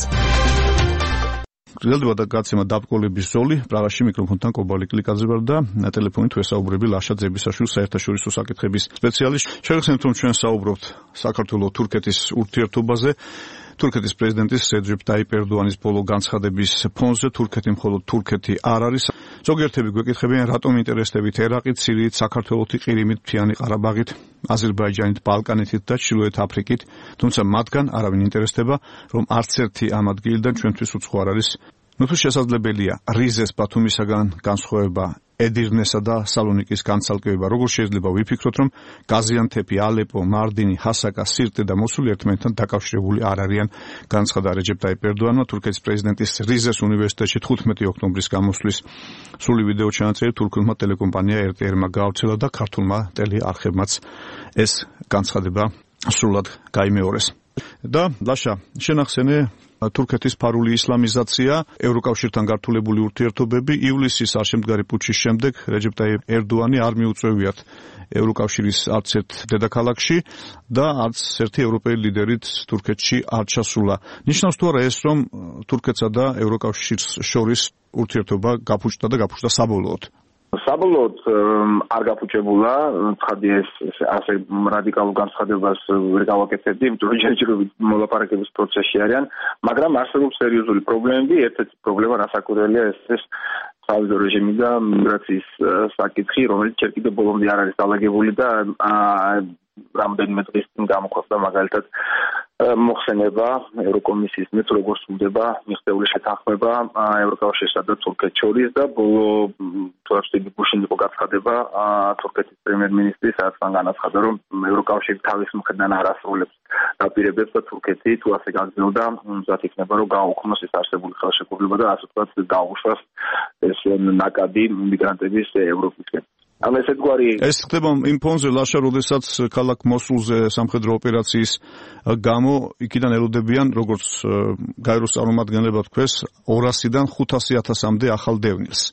გრძელდება და გაცემა დაბკოლების ზოლი. პრაღაში მიკროფონთან კობალი კლიკაძე ვარ და ტელეფონით ვესაუბრები ლაშა ძებისაშვილს, საერთაშორისო საკითხების სპეციალისტს. შეგახსენებთ, რომ ჩვენ საუბრობთ საქართველო-თურქეთის ურთიერთობაზე. თურქეთის პრეზიდენტის რეჯეპ ტაიპ ერდოანის ბოლო განცხადების ფონზე თურქეთი მხოლოდ თურქეთი არ არის. ზოგიერთები გვეკითხებიან, რატომ ინტერესდებით ერაყით, სირიით, საქართველოთი, ყირიმით, მთიანი ყარაბაღით, აზერბაიჯანით, ბალკანეთით და ჩრდილოეთ აფრიკით. თუმცა მათგან არავინ ინტერესდება, რომ არც ერთი ამ ადგილიდან ჩვენთვის უცხო არ არის. თუ შესაძლებელია რიზეს ბათუმისაგან განსხვავება, ედირნესა და სალონიკის განცალკევება, როგორ შეიძლება ვიფიქროთ, რომ გაზიანთეპი, ალეპო, მარდინი, ჰასაკა, სირტე და მოსული ერთმანეთთან დაკავშირებული არ არიან, განცხადა რეჯეპ ტაიპ ერდოანმა თურქეთის პრეზიდენტის რიზეს უნივერსიტეტში 15 ოქტომბრის გამოსვლის სრული ვიდეო ჩანაწერი თურქულმა ტელეკომპანია RTR-მა გაავრცელა და ქართულმა ტელეარხებმაც ეს განცხადება სრულად გაიმეორეს. და ლაშა, შენახსენე თურქეთის ფარული ისლამიზაცია, ევროკავშირთან გართულებული ურთიერთობები, ივლისის არშემდგარი პუტჩის შემდეგ რეჯეპ ტაიპ ერდოანი არ მიუწევიათ ევროკავშირის არც ერთ დედაქალაქში და არც ერთი ევროპელი ლიდერით თურქეთში არ ჩასულა. ნიშნავს თუ არა ეს, რომ თურქეთსა და ევროკავშირს შორის ურთიერთობა გაფუჭდა და გაფუჭდა საბოლოოდ? საბოლოოდ არ გაფუჭებულა, ცხადი ეს ასე რადიკალურ განცხადებას ვერ გავაკეთებდი, იმიტომ რომ ჯერჯერობით მოლაპარაკების პროცესში არიან, მაგრამ არსებობს სერიოზული პრობლემები. ერთ-ერთი პრობლემა რასაკვირველია ეს სავიზო რეჟიმი და მიგრაციის საკითხი, რომელიც ჯერ კიდევ ბოლომდე არ არის დალაგებული და რამდენიმე დღის წინ გამოქვეყნდა მაგალითად მოხსენება ევროკომისიის მეც როგორ სრულდება მიღწეული შეთანხმება ევროკავშირსა და თურქეთს შორის და ბოლო თვეებში გუშინ იყო განცხადება თურქეთის პრემიერ-მინისტრის, სადაც განაცხადა, რომ ევროკავშირი თავის მხრიდან არ ასრულებს დაპირებებს და თურქეთი თუ ასე გაგრძელდა, მზად იქნება, რომ გააუქმოს ეს არსებული ხელშეკრულება და ასე ვთქვათ, გაუშვას ეს ნაკადი მიგრანტების ევროპისკენ. ამ ესეთგვარი ეს ხდება იმ ფონზე ლაშა, როდესაც ქალაქ მოსულზე სამხედრო ოპერაციის გამო იქიდან ელოდებიან, როგორც გაეროს წარმომადგენლება თქვეს, 200-დან 500,000-მდე ახალ დევნილს.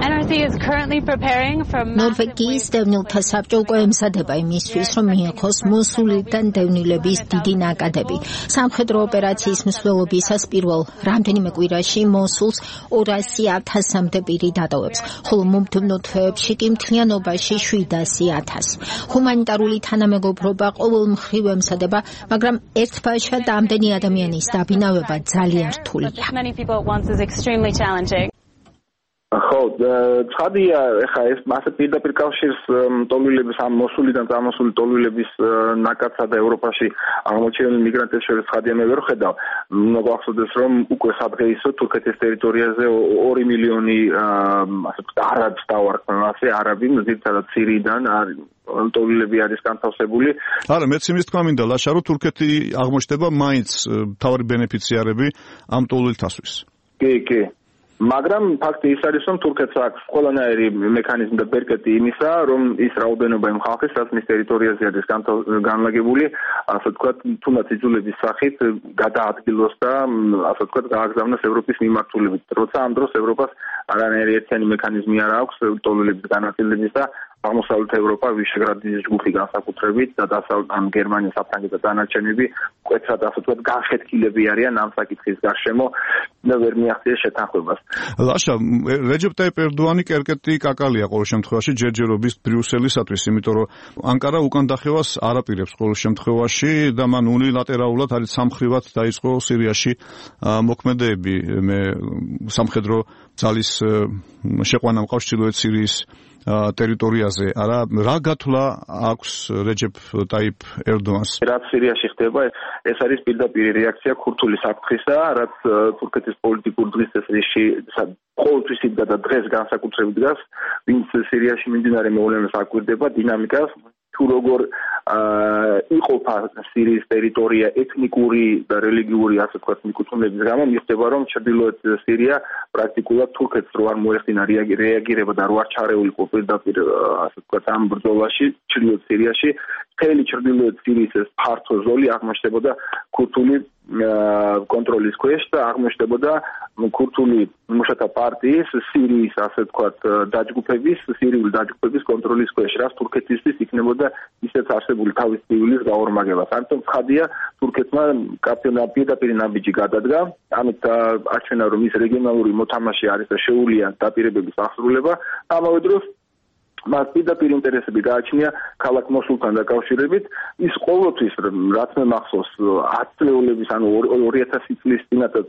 ნორვეგიის დევნილთა საბჭო უკვე ემზადება იმისთვის, რომ მიიღოს მოსულიდან დევნილების დიდი ნაკადები. სამხედრო ოპერაციის მსვლელობისას პირველ რამდენიმე კვირაში მოსულს 200,000-მდე პირი დატოვებს, ხოლო მომდევნო თვეებში კი მთლიანობაში 700,000. ჰუმანიტარული თანამეგობრობა ყოველ მხრივ ემზადება, მაგრამ ერთბაშად ამდენი ადამიანის დაბინავება ძალიან რთულია. ხო, ცხადია, ეხა ეს მასე პირდაპირ კავშირს ტოლვილების ამ მოსულიდან წამოსული ტოლვილების ნაკადსა და ევროპაში აღმოჩენილი მიგრანტებს შორის ცხადია მე ვერ ხედავ. მოგახსოვდეს, რომ უკვე სადღეისო თურქეთის ტერიტორიაზე 2 მილიონი ასე ვთქვათ არაბს დავარქმევ, ასე არაბი, ძირითადად სირიიდან ტოლვილები არის განთავსებული. არა, მეც იმის თქვა მინდა, ლაშა, რომ თურქეთი აღმოჩნდება მაინც მთავარი ბენეფიციარები ამ ტოლვილთასთვის. კი. მაგრამ ფაქტი ის არის, რომ თურქეთს აქვს ყველანაირი მექანიზმი და ბერკეტი იმისა, რომ ის რაოდენობა იმ ხალხის, რაც მის ტერიტორიაზე არის განლაგებული, ასე ვთქვათ, თუნდაც იძულების სახით გადაადგილოს და ასე ვთქვათ, გააგზავნოს ევროპის მიმართულებით. როცა ამ დროს ევროპას არანაირი ერთიანი მექანიზმი არ აქვს ტოლვილების განაწილების და აღმოსავლეთ ევროპა, ვიშეგრადის ჯგუფი განსაკუთრებით და დასავლეთ გერმანია, საფრანგეთი და დანარჩენები მკვეთრად ასე ვთქვათ განხეთქილები არიან ამ საკითხის გარშემო და ვერ მიაღწიეს შეთანხმებას. ლაშა, რეჯეპ ტაიპ ერდოანი კერკეტი კაკალია ყოველ შემთხვევაში ჯერჯერობის ბრიუსელისათვის, იმიტომ რომ ანკარა უკან დახევას არ აპირებს ყოველ შემთხვევაში და მან უნილატერალურად არის სამხრივად დაიწყო სირიაში მოქმედებები, სამხედრო ძალის შეყვანა მყავს ჩრდილოეთ სირიის ტერიტორიაზე. რა გათვლა აქვს რეჯეპ ტაიპ ერდოანს? რაც სირიაში ხდება, ეს არის პირდაპირ რეაქცია ქურთული საფრთხისა, რაც თურქეთის პოლიტიკურ დღესდღეში ყოველთვის იდგა და დღეს განსაკუთრებით დგას, ვინც სირიაში მიმდინარე მოვლენებს აკვირდება დინამიკას, თუ როგორ იყოფა სირიის ტერიტორია ეთნიკური და რელიგიური ასე ვთქვათ მიკუთვნილების გამო, მიხვდება რომ ჩრდილოეთ სირია პრაქტიკულად თურქეთს რო არ მოეხდინა რეაგირება და რო არ ჩარეულიყო პირდაპირ ასე ვთქვათ ამ ბრძოლაში ჩრდილოეთ სირიაში, მთელი ჩრდილოეთ სირიის ეს ფართო ზოლი აღმოჩნდებოდა ქურთული კონტროლის ქვეშ და აღმოჩნდებოდა ქურთული მუშათა პარტიის სირიის ასე ვთქვათ სირიული დაჯგუფების კონტროლის ქვეშ, რაც თურქეთისთვის იქნებოდა ისეთ არსებული თავის ცივილის გაორმაგებას. ამიტომ ცხადია, თურქეთმა პირდაპირ ნაბიჯი გადადგა, ამით აჩვენა, რომ ის რეგიონალური მოთამაშე არის და შეუძლია დაპირებების აღსრულება. ამავე დროს მას პირდაპირ ინტერესები გააჩნია ქალაქ მოსულთან დაკავშირებით. ის ყოველთვის, რაც მე მახსოვს, 10 წლეულების, ანუ 2000 წლის წინათაც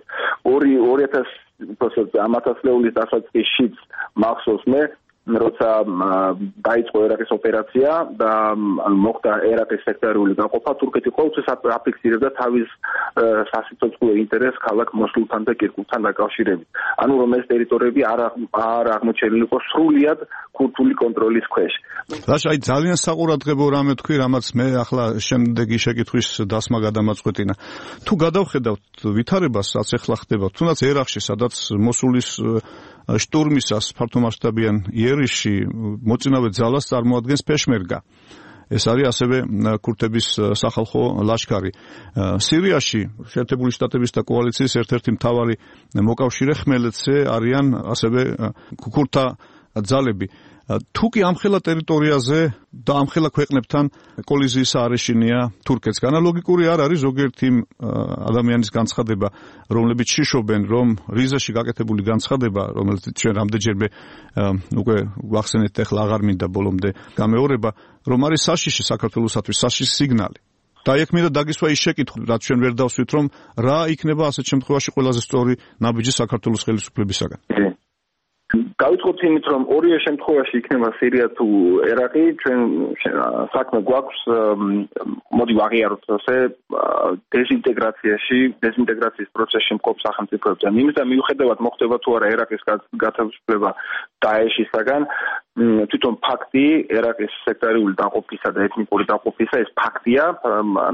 2000 წლეულის დასაწყისშიც მახსოვს მე, როცა დაიწყო ერაყის ოპერაცია და მოხდა ერაყის სექტორიული გაყოფა, თურქეთი ყოველთვის აფიქსირებდა თავის სასიცოცხლო ინტერესს ქალაქ მოსულთან და კირკუკთან დაკავშირებით. ანუ რომ ეს ტერიტორიები არ აღმოჩენილიყო სრულიად ქურთული კონტროლის ქვეშ. ლაშა, ძალიან საყურადღებო რამე თქვი, რამაც მე ახლა შემდეგი შეკითხვის დასმა გადამაწყვეტინა. თუ გადავხედავთ ვითარებას, რაც ახლა ხდება, თუნდაც ერაყში, სადაც მოსულის შტურმისას ფართომასშტაბიან იერიში მოწინავე ძალას წარმოადგენს პეშმერგა. ეს არის ასევე ქურთების სახალხო ლაშქარი. სირიაში შეერთებული შტატების და კოალიციის ერთ-ერთი მთავარი მოკავშირე ხმელეთზე არიან ასევე ქურთთა ძალები. თუ კი ამხელა ტერიტორიაზე და ამხელა ქვეყნებთან კოლიზიის არეშინია თურქეთს, განალოგიკური არ არის ზოგიერთი ადამიანის განცხადება, რომლებიც შიშობენ, რომ რიზაში გაკეთებული განცხადება, რომელიც ჩვენ რამდენჯერმე უკვე ვახსენეთ, ახლა აღარ მინდა ბოლომდე გამეორება, რომ არის საშიში საქართველოსათვის, საშიში სიგნალი. და იქ მინდა დაგისვა ის შეკითხვა, რაც ჩვენ ვერ დავსვით, რომ რა იქნება ასეთ შემთხვევაში ყველაზე სწორი ნაბიჯი საქართველოს ხელისუფლებისაგან. დავიწყოთ იმით, რომ ორივე შემთხვევაში იქნება სირია თუ ერაყი, ჩვენ საქმე გვაქვს, მოდი ვაღიაროთ ასე, დეზინტეგრაციის პროცესში მყოფ სახელმწიფოებთან. იმისთან მიუხედავად მოხდება თუ არა ერაყის გათავისუფლება დაეშისაგან, თვითონ ფაქტი ერაყის სექტორიული დაყოფისა და ეთნიკური დაყოფისა ეს ფაქტია, ანუ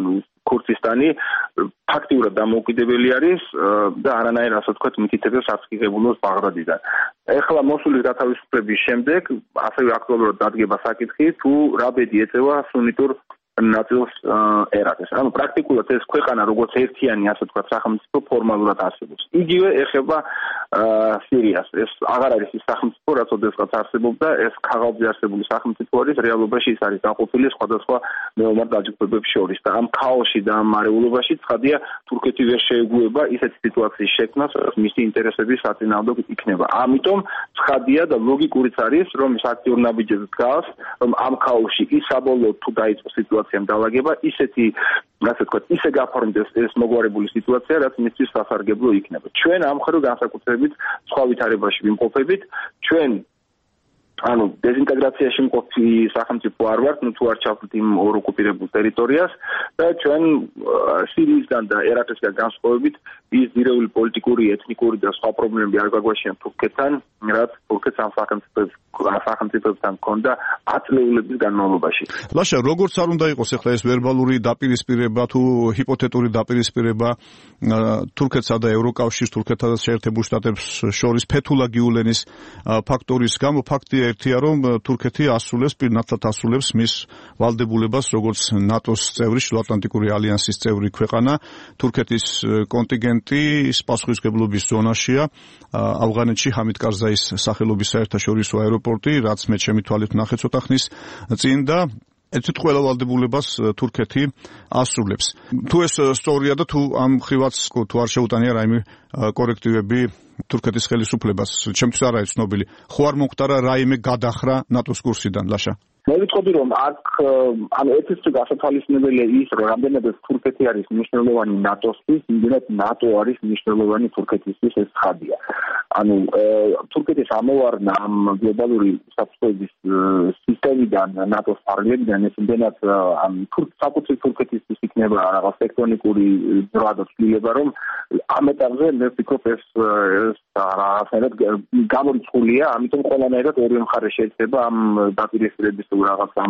ქურთისტანი ფაქტიურად დამოუკიდებელი არის და არანაირ ასე ვთქვათ მითითებებს არ ღირებულობს ბაღდადიდან. ეხლა მოსულის გათავისუფლების შემდეგ ასევე აქტუალურად დადგება საკითხი თუ რა ბედი ეწევა სუნიტურ ნაწილს ერაყის. ანუ პრაქტიკულად ეს ქვეყანა როგორც ერთიანი ასე ვთქვათ სახელმწიფო ფორმალურად არსებობს. იგივე ეხება სირიას. ეს აღარ არის ის სახელმწიფო, რაც ოდესღაც არსებობდა, ეს ქაღალდზე არსებული სახელმწიფო არის, რეალობაში ის არის დაყოფილი სხვადასხვა მეომარ დაჯგუფებებს შორის და ამ ქაოსში და ამ არეულობაში ცხადია თურქეთი ვერ შეეგუება ისეთი სიტუაციის შექმნას, რაც მისი ინტერესების საწინააღმდეგო იქნება. ამიტომ ცხადია და ლოგიკურიც არის, რომ ის აქტიურ ნაბიჯებს დგას, რომ ამ ქაოსში ის საბოლოოდ თუ დაიწყოს სიტუაციამ დაალაგება, ისეთი ასე ვთქვათ, ისე გაფორმდეს ეს მოგვარებული სიტუაცია, რაც მისთვის სასარგებლო იქნება. ჩვენ ამ ხრო განსაკუთრებით სხვა ვითარებაში ვიმყოფებით, ჩვენ ანუ დეზინტეგრაციაში მყოფი სახელმწიფო არ ვართ, თუ არ ჩავხდით იმ ორ ოკუპირებულ ტერიტორიას და ჩვენ სირიისგან და ერაყისგან განსხვავებით ის ძირეული პოლიტიკური, ეთნიკური და სხვა პრობლემები არ გაგვაშია თურქეთთან, რაც თურქეთს ამ სახელმწიფოებთან ჰქონდა ათწლეულების განმავლობაში. ლაშა, როგორც არ უნდა იყოს ახლა ეს ვერბალური დაპირისპირება თუ ჰიპოთეტური დაპირისპირება თურქეთსა და ევროკავშირის, თურქეთსა და შეერთებულ შტატებს შორის ფეთულა გიულენის ფაქტორის გამო ფაქტია ერთია, რომ თურქეთი პირნათლად ასრულებს მის ვალდებულებას როგორც ნატოს წევრი, შუაატლანტიკური ალიანსის წევრი ქვეყანა. თურქეთის კონტინგენტი პასუხისმგებლობის ზონაშია. ავღანეთში ჰამიდ კარზაის სახელობის საერთაშორისო აეროპორტი, რაც მე ჩემი თვალით ვნახე ცოტა ხნის წინ და ერთ ყველა ვალდებულებას თურქეთი ასრულებს. თუ ეს სწორია და თუ ამ ხრივაც თუ არ შეუტანია რაიმე კორექტივები თურქეთის ხელისუფლებას, ჩემთვის არ არის ცნობილი. ხო არ მომხდარა რაიმე გადახრა ნატოს კურსიდან, ლაშა? მე ვიტყოდი, რომ აქ ანუ ერთის გასათვალისწინებელია ის, რომ რამდენადაც თურქეთი არის მნიშვნელოვანი ნატოსთვის, იმდენად ნატო არის მნიშვნელოვანი თურქეთისთვის, ეს ხადია. ანუ თურქეთის ამოვარდნა ამ გლობალური საფრთხეების სისტემიდან, ნატოს ფარგლებიდან, ეს იმდენად საკუთრივ თურქეთისთვის იქნება რაღაც ტექტონიკური ძრა და ცვლილება, რომ ამ ეტაპზე მე ვფიქრობ ეს რაღაცნაირად გამორიცხულია, ამიტომ ყველანაირად ორივე მხარე შეიძლება ამ დაპირისპირების რაღაც ამ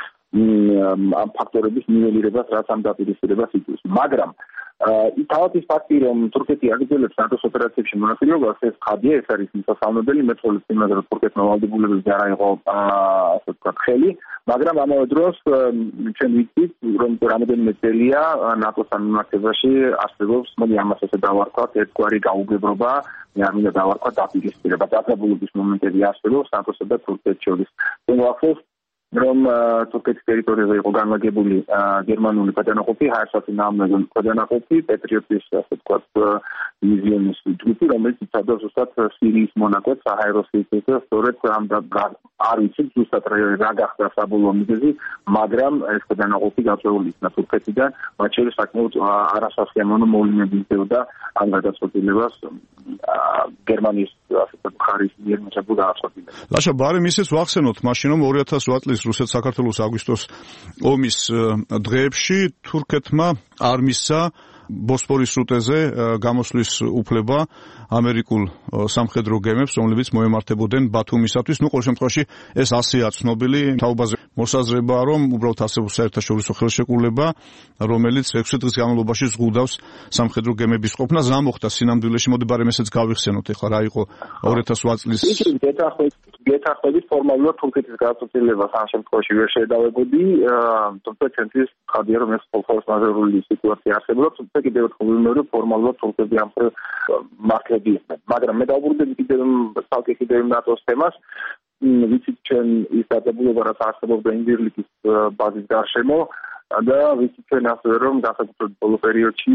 ფაქტორების ნიველირებას, რაც ამ დაპირისპირებას იწვევს. მაგრამ თავად ის ფაქტი, რომ თურქეთი აგრძელებს ნატოს ოპერაციებში მონაწილეობას, ეს ხადია, ეს არის მოსასალმებელი, მე ვთქვი იმაზე, რომ თურქეთმა ვალდებულებები არ აიღო ასე ვთქვათ ხელი, მაგრამ ამავე დროს ჩვენ ვიცით, რომ რამდენიმე წელია ნატოსთან მიმართებაში არსებობს, მოდი ამას ესე დავარქვათ, ერთგვარი გაუგებრობა, მე არ მინდა დავარქვათ დაპირისპირება, დაწესებულების მომენტები არსებობს ნატოსა და თურქეთს შორის. ვახსოვს, რომ თურქეთის ტერიტორიაზე იყო განლაგებული გერმანული გადანაყოფი, ჰაერსაწინააღმდეგო გადანაყოფი, პეტრიოტის ასე ვთქვათ დივიზიონის ჯგუფი, რომელიც იცავდა ზუსტად სირიის მონაკვეთს საჰაერო სივრცეზე, სწორედ ამ არ ვიცი ზუსტად რა გახდა საბოლოო მიზეზი, მაგრამ ეს გადანაყოფი გაწეული იქნა თურქეთიდან, მათ შორის საკმაოდ არასასიამოვნო მოვლენები იწევდა ამ გადაწყვეტილებას გერმანიის ასე ვთქვათ მხარის მიერ მოწებულ გადაწყვეტილებას. ლაშა, ბარემ ისეც ვახსენოთ, მაშინ რომ 2008 წლის რუსეთ-საქართველოს აგვისტოს ომის დღეებში თურქეთმა არ მისცა ბოსფორის სრუტეზე გამოსვლის უფლება ამერიკულ სამხედრო გემებს, რომლებიც მოემართებოდნენ ბათუმისათვის. ნუ ყოველ შემთხვევაში ეს ასეა ცნობილი. თაობაზე მოსაზრებაა, რომ უბრალოდ არსებობს საერთაშორისო ხელშეკრულება, რომელიც 6 დღის განმავლობაში ზღუდავს სამხედრო გემების ყოფნას. რა მოხდა სინამდვილეში? მოდი ბარემ ესეც გავიხსენოთ ახლა რა იყო 2008 წლის. გეთახმებით ფორმალურად თურქეთის გადაწყვეტილებას ამ შემთხვევაში ვერ შედავებოდი, თუმცა ჩვენთვის ხადია, რომ ეს ფორს მაჟორული სიტუაცია არსებობს, თუმცა კიდევ ერთხელ ვიმეორებ, ფორმალურად თურქები ამ მართლები იყვნენ. მაგრამ მე დავუბრუნდები კიდევ ნატოს თემას, ვიცით ჩვენ ის დადებულება, რაც არსებობდა ინდირლიკის ბაზის გარშემო და ვიცით ჩვენ ასევე, რომ განსაკუთრებით ბოლო პერიოდში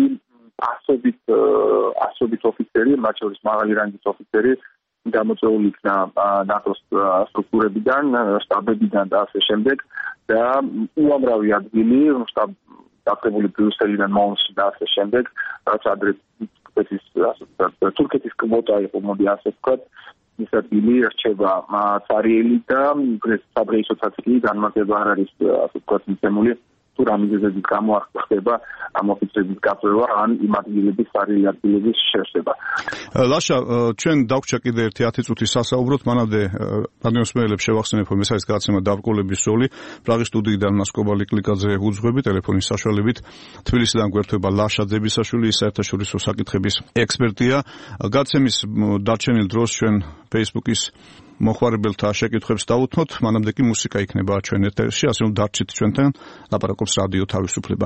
ასობით ოფიცერი, მათ შორის მაღალი რანგის ოფიცერი გამოწვეული იქნა ნატოს სტრუქტურებიდან, შტაბებიდან და ასე შემდეგ და უამრავი ადგილი დაკრებული ბრიუსელიდან მომსში და ასე შემდეგ, რაც ადრე თურქეთის კვოტა იყო, მოდი ასე ვთქვათ, ის ადგილი რჩება цаრიელი და საბრეისოთაც კი განმარტება არ არის ასე ვთქვათ მიცემული თუ რა მიზეზებით გამოახერხება ამ ოფიცრების გაწევა ან იმ ადგილების სარელი ადგილების შეშება. ლაშა, ჩვენ დაგვჭა კიდე ერთი 10 წუთი სასაუბროთ, მანამდე რადიოსმენელებს შევახსენებ, რომ ეს არის გადაცემა დაბრკოლების ზოლი. პრაღის სტუდიიდან მასკობა ლიკლიკაძე უძღვები ტელეფონის საშუალებით. თბილისიდან გვერდება ლაშა ძებისაშვილი, საერთაშორისო საკითხების ექსპერტია. გადაცემის დარჩენილ დროს ჩვენ Facebook-ის მოხმარებელთა შეკითხვებს დავუთმოთ, მანამდე კი მუსიკა იქნება ჩვენ ეთერში, ასე რომ დარჩით ჩვენთან, ლაპარაკობს რადიო თავისუფლება.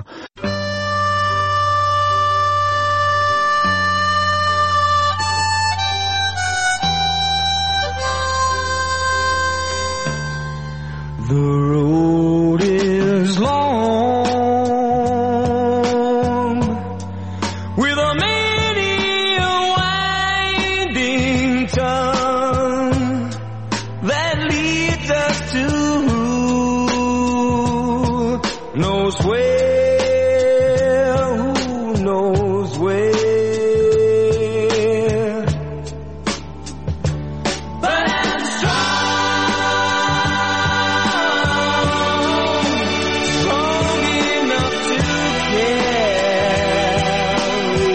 The road is long with a many winding tongue that leads us to knows where, who knows where. But I'm strong enough to carry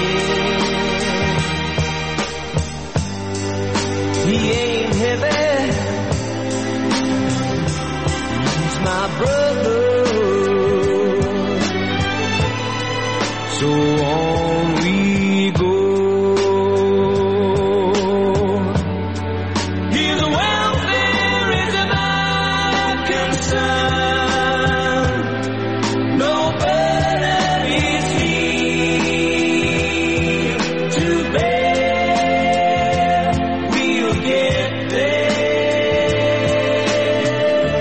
him. He ain't heavy. He's my brother. So on we go. His welfare is my concern. No burden is he to bear. We'll get there.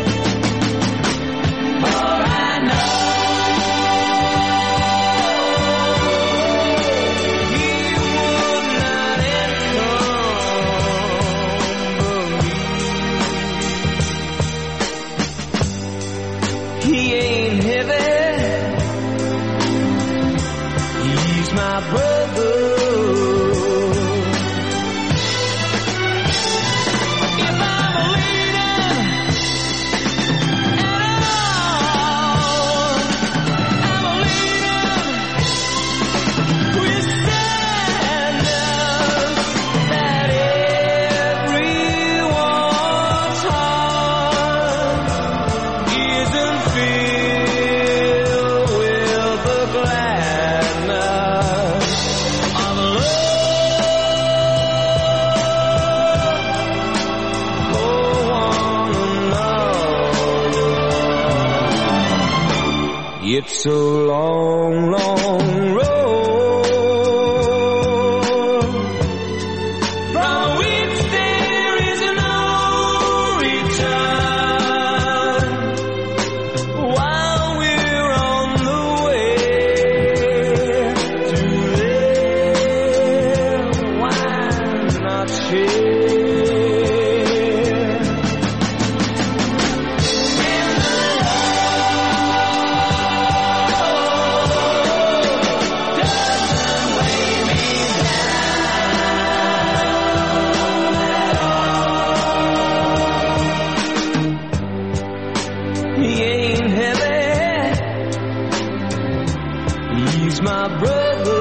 For I know he would not encumber me. He ain't heavy. He's my brother. If I'm a leader at all, I'm a leader with standards that everyone's heart isn't filled with the gladness of love for one another. It's a long, long road from which there is no return. While we're on the way to there, why not share? In the love doesn't weigh me down. He ain't heavy. He's my brother.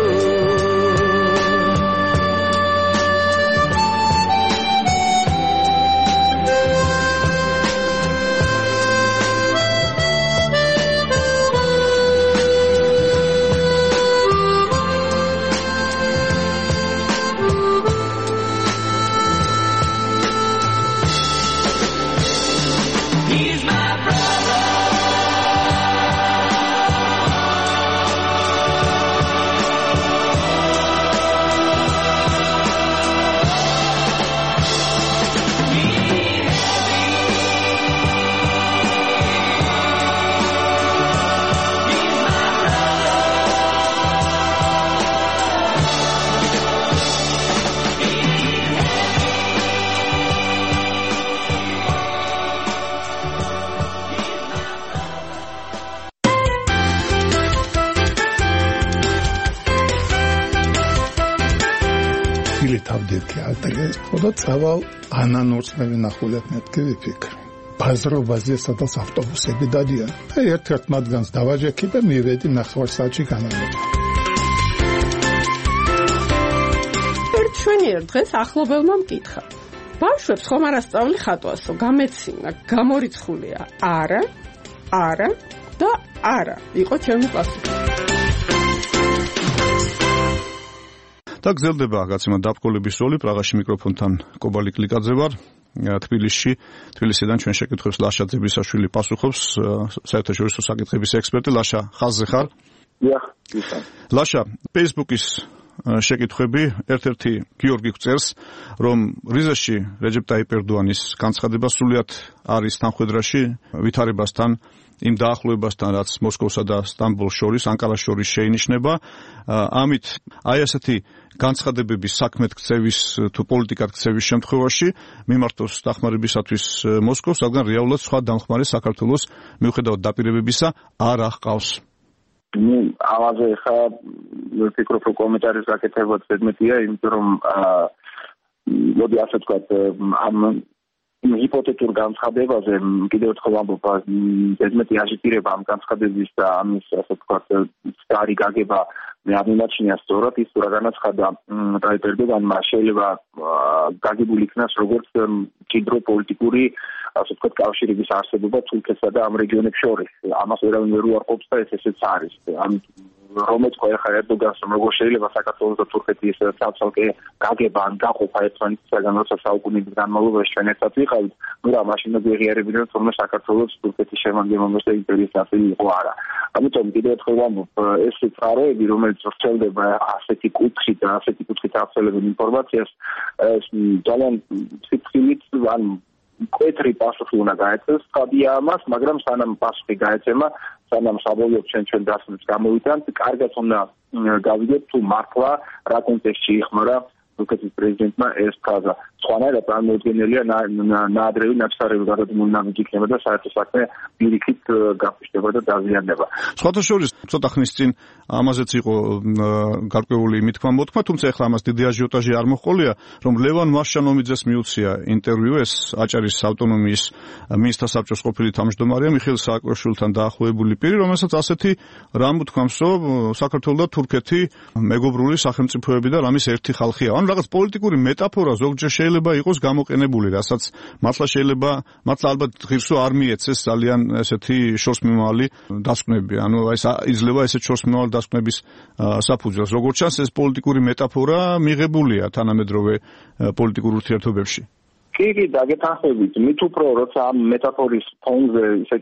He's my brother. Ili tavdirki altage, xoda caval ananors me vinahulят netke vifik. ბაზრობაზე, სადაც ავტობუსები დადიან. ერთ-ერთ მათგანს დავაჯექი და მივედი 9 საათში განავითარა. ჩვენიერ დღეს ახლობელმა მკითხა. ბავშვებს ხომ არ ასწავლი ხატვასო, გამეცინა, გამორიცხულია. არა და არა. იყო ჩემი პასუხი. და გრძელდება გაცემა დაბკოლების როლი. პრაღაში მიკროფონთან კობალი კლიკაძე ვარ. თბილისიდან ჩვენ შეკითხვებს ლაშა ძებისაშვილი პასუხობს, საერთაშორისო საკითხების ექსპერტი. ლაშა, ხაზზე ხარ? დიახ. ლაშა, Facebook-ის შეკითხვები, ერთ-ერთი გიორგი წერს, რომ რიზაში რეჯეპ ტაიპ ერდოანის განცხადება სრულიად არის თანხვედრაში ვითარებასთან, იმ დაახლოებასთან, რაც მოსკოვსა და სტამბოლს შორის, ანკარას შორის შეინიშნება. ამით აი ასეთი განცხადებების საქმეთ ქცევის თუ პოლიტიკად ქცევის შემთხვევაში მიმართოს დახმარებისათვის მოსკოვს, რადგან რეალურად სხვა დამხმარე საქართველოს მიუხედავად დაპირებებისა არ აღყავს. ამაზე ხა ვფიქრობ, რომ კომენტარის გაკეთებაც ზედმეტია, იმიტომ რომ მოდი ასე ვთქვათ, ამ ჰიპოთეტურ განცხადებაზე კიდევ ერთხელ ვამბობ, ზედმეტი აჟიტირება ამ განცხადების და ამის ასე ვთქვათ სტარი გაგება მე არ მიმაჩნია სწორად. ის თუ რა განაცხადა ტაიპ ერდოგანმა შეიძლება გაგებული იქნას როგორც მჭიდრო პოლიტიკური ასე ვთქვათ კავშირების არსებობა თურქეთსა და ამ რეგიონებს შორის. ამას ვერავინ ვერ უარყოფს და ესეც არის. რომელიც ხა ერდოგანს როგორ შეიძლება საქართველოს და თურქეთის ცალკე გაგება ან გაყოფა ერთმანეთისგან, როცა საუკუნეების განმავლობაში ჩვენ ერთად ვიყავით, ნუ რა მაშინ ვეღიარებინოთ, რომ საქართველოს თურქეთის შემადგენლობაში და იმპერიის ნაწილი იყო არა. ამიტომ კიდევ ერთხელ ვამბობ, ეს წყაროები, რომელიც ვრცელდება ასეთი კუთხით და ასეთი კუთხით აღწევენ ინფორმაციას, ძალიან სიფხილით ან მკვეთრი პასუხი უნდა გაეცეს ხადია ამას, მაგრამ სანამ პასუხი გაეცემა, სანამ საბოლოოდ ჩვენ დასმებს გამოვიტანთ, კარგად უნდა გავიგოთ თუ მართლა რა კონტექსტში იხმარა თურქეთის პრეზიდენტმა ეს ფრაზა. სხვანაირად წარმოუდგენელია ნაადრევი ნაკსარევი გადადგმული ნაბიჯი იქნება და საერთო საქმე პირიქით გაფიშდება და დაზიანდება. სხვათა შორის ცოტა ხნის წინ ამაზეც იყო გარკვეული მითქმა-მოთქმა, თუმცა ახლა ამას დიდი აჟიოტაჟი არ მოჰყოლია, რომ ლევან მაშანომიძეს მიუცია ინტერვიუ, ეს აჭარის ავტონომიის მინისტრთა საბჭოს ყოფილი თავმჯდომარეა, მიხეილ სააკაშვილთან დაახლოებული პირი, რომელსაც ასეთი რამ უთქვამს, რომ საქართველო და თურქეთი მეგობრული სახელმწიფოები და რამის ერთი ხალხია. ან რაღაც პოლიტიკური მეტაფორა ზოგჯერ შეიძლება იყოს გამოყენებული, რასაც მართლა ალბათ ღირსო არ მიეცეს ძალიან ესეთი შორსმიმავალი დასკვნები. ანუ ეს იძლევა ესეთ შორსმიმავალი დასკვნების საფუძველს. როგორც ჩანს, ეს პოლიტიკური მეტაფორა მიღებულია თანამედროვე პოლიტიკურ ურთიერთობებში. კი, დაგეთანხმებით. მით უფრო როცა ამ მეტაფორის ფონზე ისეთი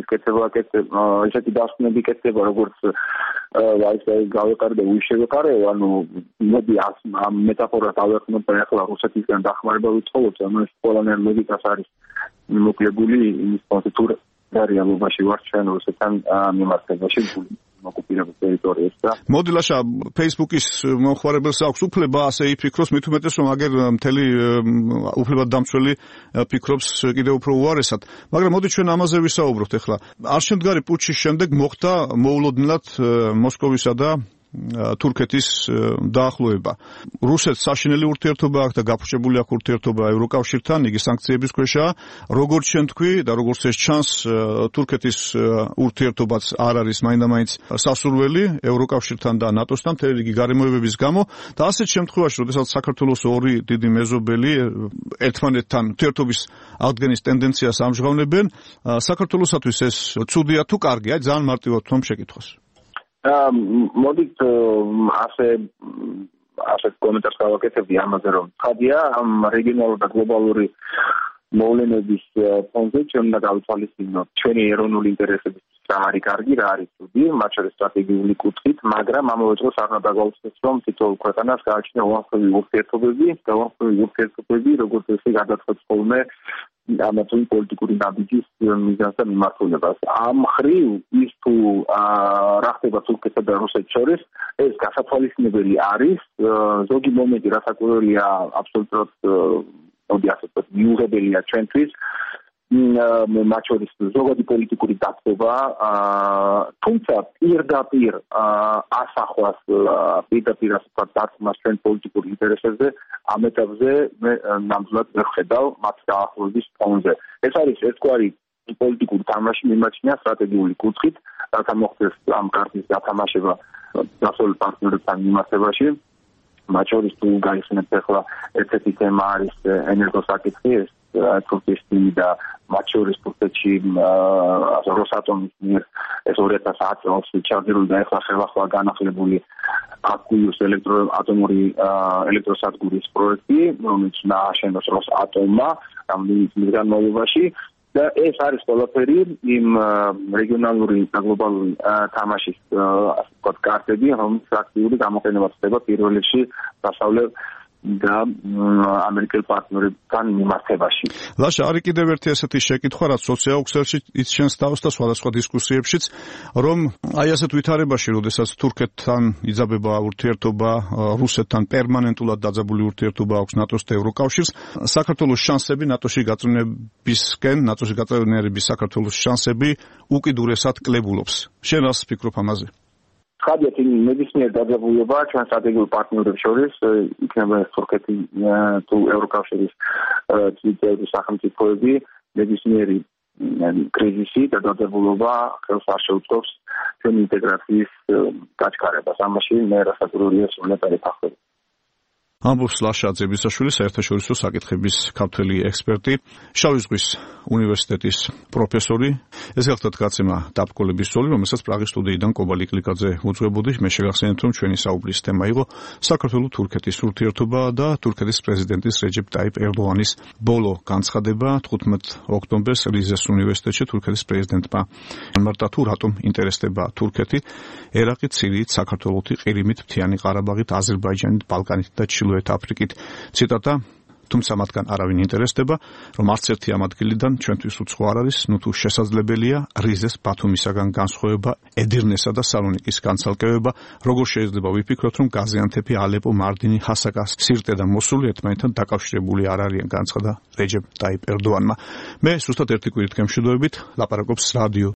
დასკვნები კეთდება, როგორც გავეყარდა უშევეყარე, ანუ მოდი ამ მეტაფორას დავეხმოთ და ახლა რუსეთისგან დახმარება ვიტყოვოთ, ანუ ეს ყველანაირ ლოგიკას არის მოკლებული იმის კონცეპტურ რეალობაში ვარ ჩვენ რუსეთთან მიმართებაში ოკუპირებულ ტერიტორიებს და მოდი ლაშა Facebook-ის მომხმარებელს აქვს უფლება ასე იფიქროს, მით უმეტეს რომ აგერ მთელი უფლებადამცველი ფიქრობს კიდევ უფრო უარესად, მაგრამ მოდი ჩვენ ამაზე ვისაუბროთ ახლა. არ შემდგარი პუტჩის შემდეგ მოხდა მოულოდნელად მოსკოვისა და თურქეთის დაახლოება. რუსეთს საშინელი ურთიერთობა აქვს და გაფუჭებული აქვს ურთიერთობა ევროკავშირთან, იგი სანქციების ქვეშაა. როგორც შენ თქვი და როგორც ეს ჩანს, თურქეთის ურთიერთობაც არ არის მაინდა-მაინც სასურველი ევროკავშირთან და ნატოსთან მთელი რიგი გარემოებების გამო და ასეთ შემთხვევაში, როდესაც საქართველოს ორი დიდი მეზობელი ერთმანეთთან ურთიერთობის აღდგენის ტენდენციას ამჟღავნებენ, საქართველოსათვის ეს ცუდია თუ კარგია? ძალიან მარტივად ვთქვამ შეკითხვას. მოდით ასე კომენტარს გავაკეთებდი ამაზე, რომ ხადია ამ რეგიონალური და გლობალური მოვლენების ფონზე ჩვენ უნდა გავითვალისწინოთ ჩვენი ეროვნული ინტერესების რა არის კარგი, რა არის ცუდი, მათ შორის სტრატეგიული კუთხით, მაგრამ ამავე დროს არ უნდა დაგვაუწყდეს, რომ თითოეულ ქვეყანას გააჩნია უახლოესი ურთიერთობები და უახლოესი ურთიერთობები, როგორც ესე გადაწყვეტს ხოლმე ამათი პოლიტიკური ნაბიჯის მიზანს და მიმართულებას. ამ მხრივ ის თუ რა ხდება თურქეთსა და რუსეთს შორის, ეს გასათვალისწინებელი არის. ზოგი მომენტი რასაკვირველია აბსოლუტურად მოდი ასე ვთქვათ, მიუღებელია ჩვენთვის. მათ შორის ზოგადი პოლიტიკური დათბობა, თუმცა პირდაპირ ასახვას პირდაპირ ასე ვთქვათ დათმას ჩვენ პოლიტიკურ ინტერესებზე ამ ეტაპზე მე ნამდვილად ვერ ხედავ მათ დაახლოების ფონზე. ეს არის ერთგვარი პოლიტიკური თამაში მიმაჩნია სტრატეგიული კუთხით, რათა მოხდეს ამ კარტის გათამაშება დასავლეთ პარტნიორებთან მიმართებაში. მათ შორის თუ გაიხსენებთ ახლა ერთ-ერთი თემა არის ენერგოსაკითხი, ეს თურქეთის და მათ შორის თურქეთში როსატომის მიერ ეს 2010 წელს ჩაძირული და ახლა ხელახლა განახლებული აკუიუს ატომური ელექტროსადგურის პროექტი, რომელიც ნააშენოს როსატომმა რამდენიმე წლის განმავლობაში. და ეს არის ყველაფერი იმ რეგიონალური და გლობალური თამაშის ასე ვთქვათ კარტები, რომელიც აქტიური გამოყენება ხდება პირველ რიგში დასავლეთ და ამერიკელ პარტნიორებთან მიმართებაში. ლაშა, არის კიდევ ერთი ასეთი შეკითხვა, რაც სოციალურში იცჩენს თავს და სხვადასხვა დისკუსიებშიც, რომ აი ასეთ ვითარებაში, როდესაც თურქეთთან იძაბება ურთიერთობა, რუსეთთან პერმანენტულად დაძაბული ურთიერთობა აქვს ნატოს და ევროკავშირს, საქართველოს შანსები ნატოში გაწევნებისკენ, ნატოში გაწევნერების საქართველოს შანსები უკიდურესად კლებულობს. შენ რას ფიქრობ ამაზე? ხადიათ ნებისმიერ დაძაბულობა ჩვენ სტრატეგიულ პარტნიორებს შორის იქნება თურქეთი თუ ევროკავშირის წევრი სახელმწიფოები ნებისმიერი კრიზისი და დაძაბულობა ხელს არ შეუწყობს ჩვენი ინტეგრაციის გაჩქარებას. ამაში მე რასაკვირველია სრულად არ ეთანხმები. ამბობს ლაშა ძებისაშვილი, საერთაშორისო საკითხების ქართველი ექსპერტი, შავი ზღვის უნივერსიტეტის პროფესორი. ეს გახლდათ გაცემა დაბკოლების სოლი, რომელსაც პრაღის სტუდიიდან კობალი კლიკაძე უძღვებოდი. მე შეგახსენებთ, რომ ჩვენი საუბრის თემა იყო საქართველო-თურქეთის ურთიერთობა და თურქეთის პრეზიდენტის რეჯეპ ტაიპ ერდოღანის ბოლო განცხადება 15 ოქტომბერს რიზეს უნივერსიტეტში თურქეთის პრეზიდენტმა მართა თუ რატომ ინტერესდება თურქეთი ერაყით, სირიით, საქართველოთი, ყირიმით, მთიანი ყარაბაღით, აზერბაიჯანით, ბალკანით და ჩრდილოეთ აფრიკით. ციტატა: თუმცა მათგან არავინ ინტერესდება, რომ არც ერთი ამ ადგილიდან ჩვენთვის უცხო არ არის, ნუ თუ შესაძლებელია რიზეს ბათუმისაგან განსხვავება, ედირნესა და სალონიკის განცალკევება, როგორ შეიძლება ვიფიქროთ, რომ გაზიანთეფი, ალეპო, მარდინი, ჰასაკა, სირტე და მოსული ერთმანეთთან დაკავშირებული არ არიან, განცხადა რეჯეპ ტაიპ ერდოღანმა. მე ზუსტად ერთი კვირით გემშვიდობებით ლაპარაკობს რადიო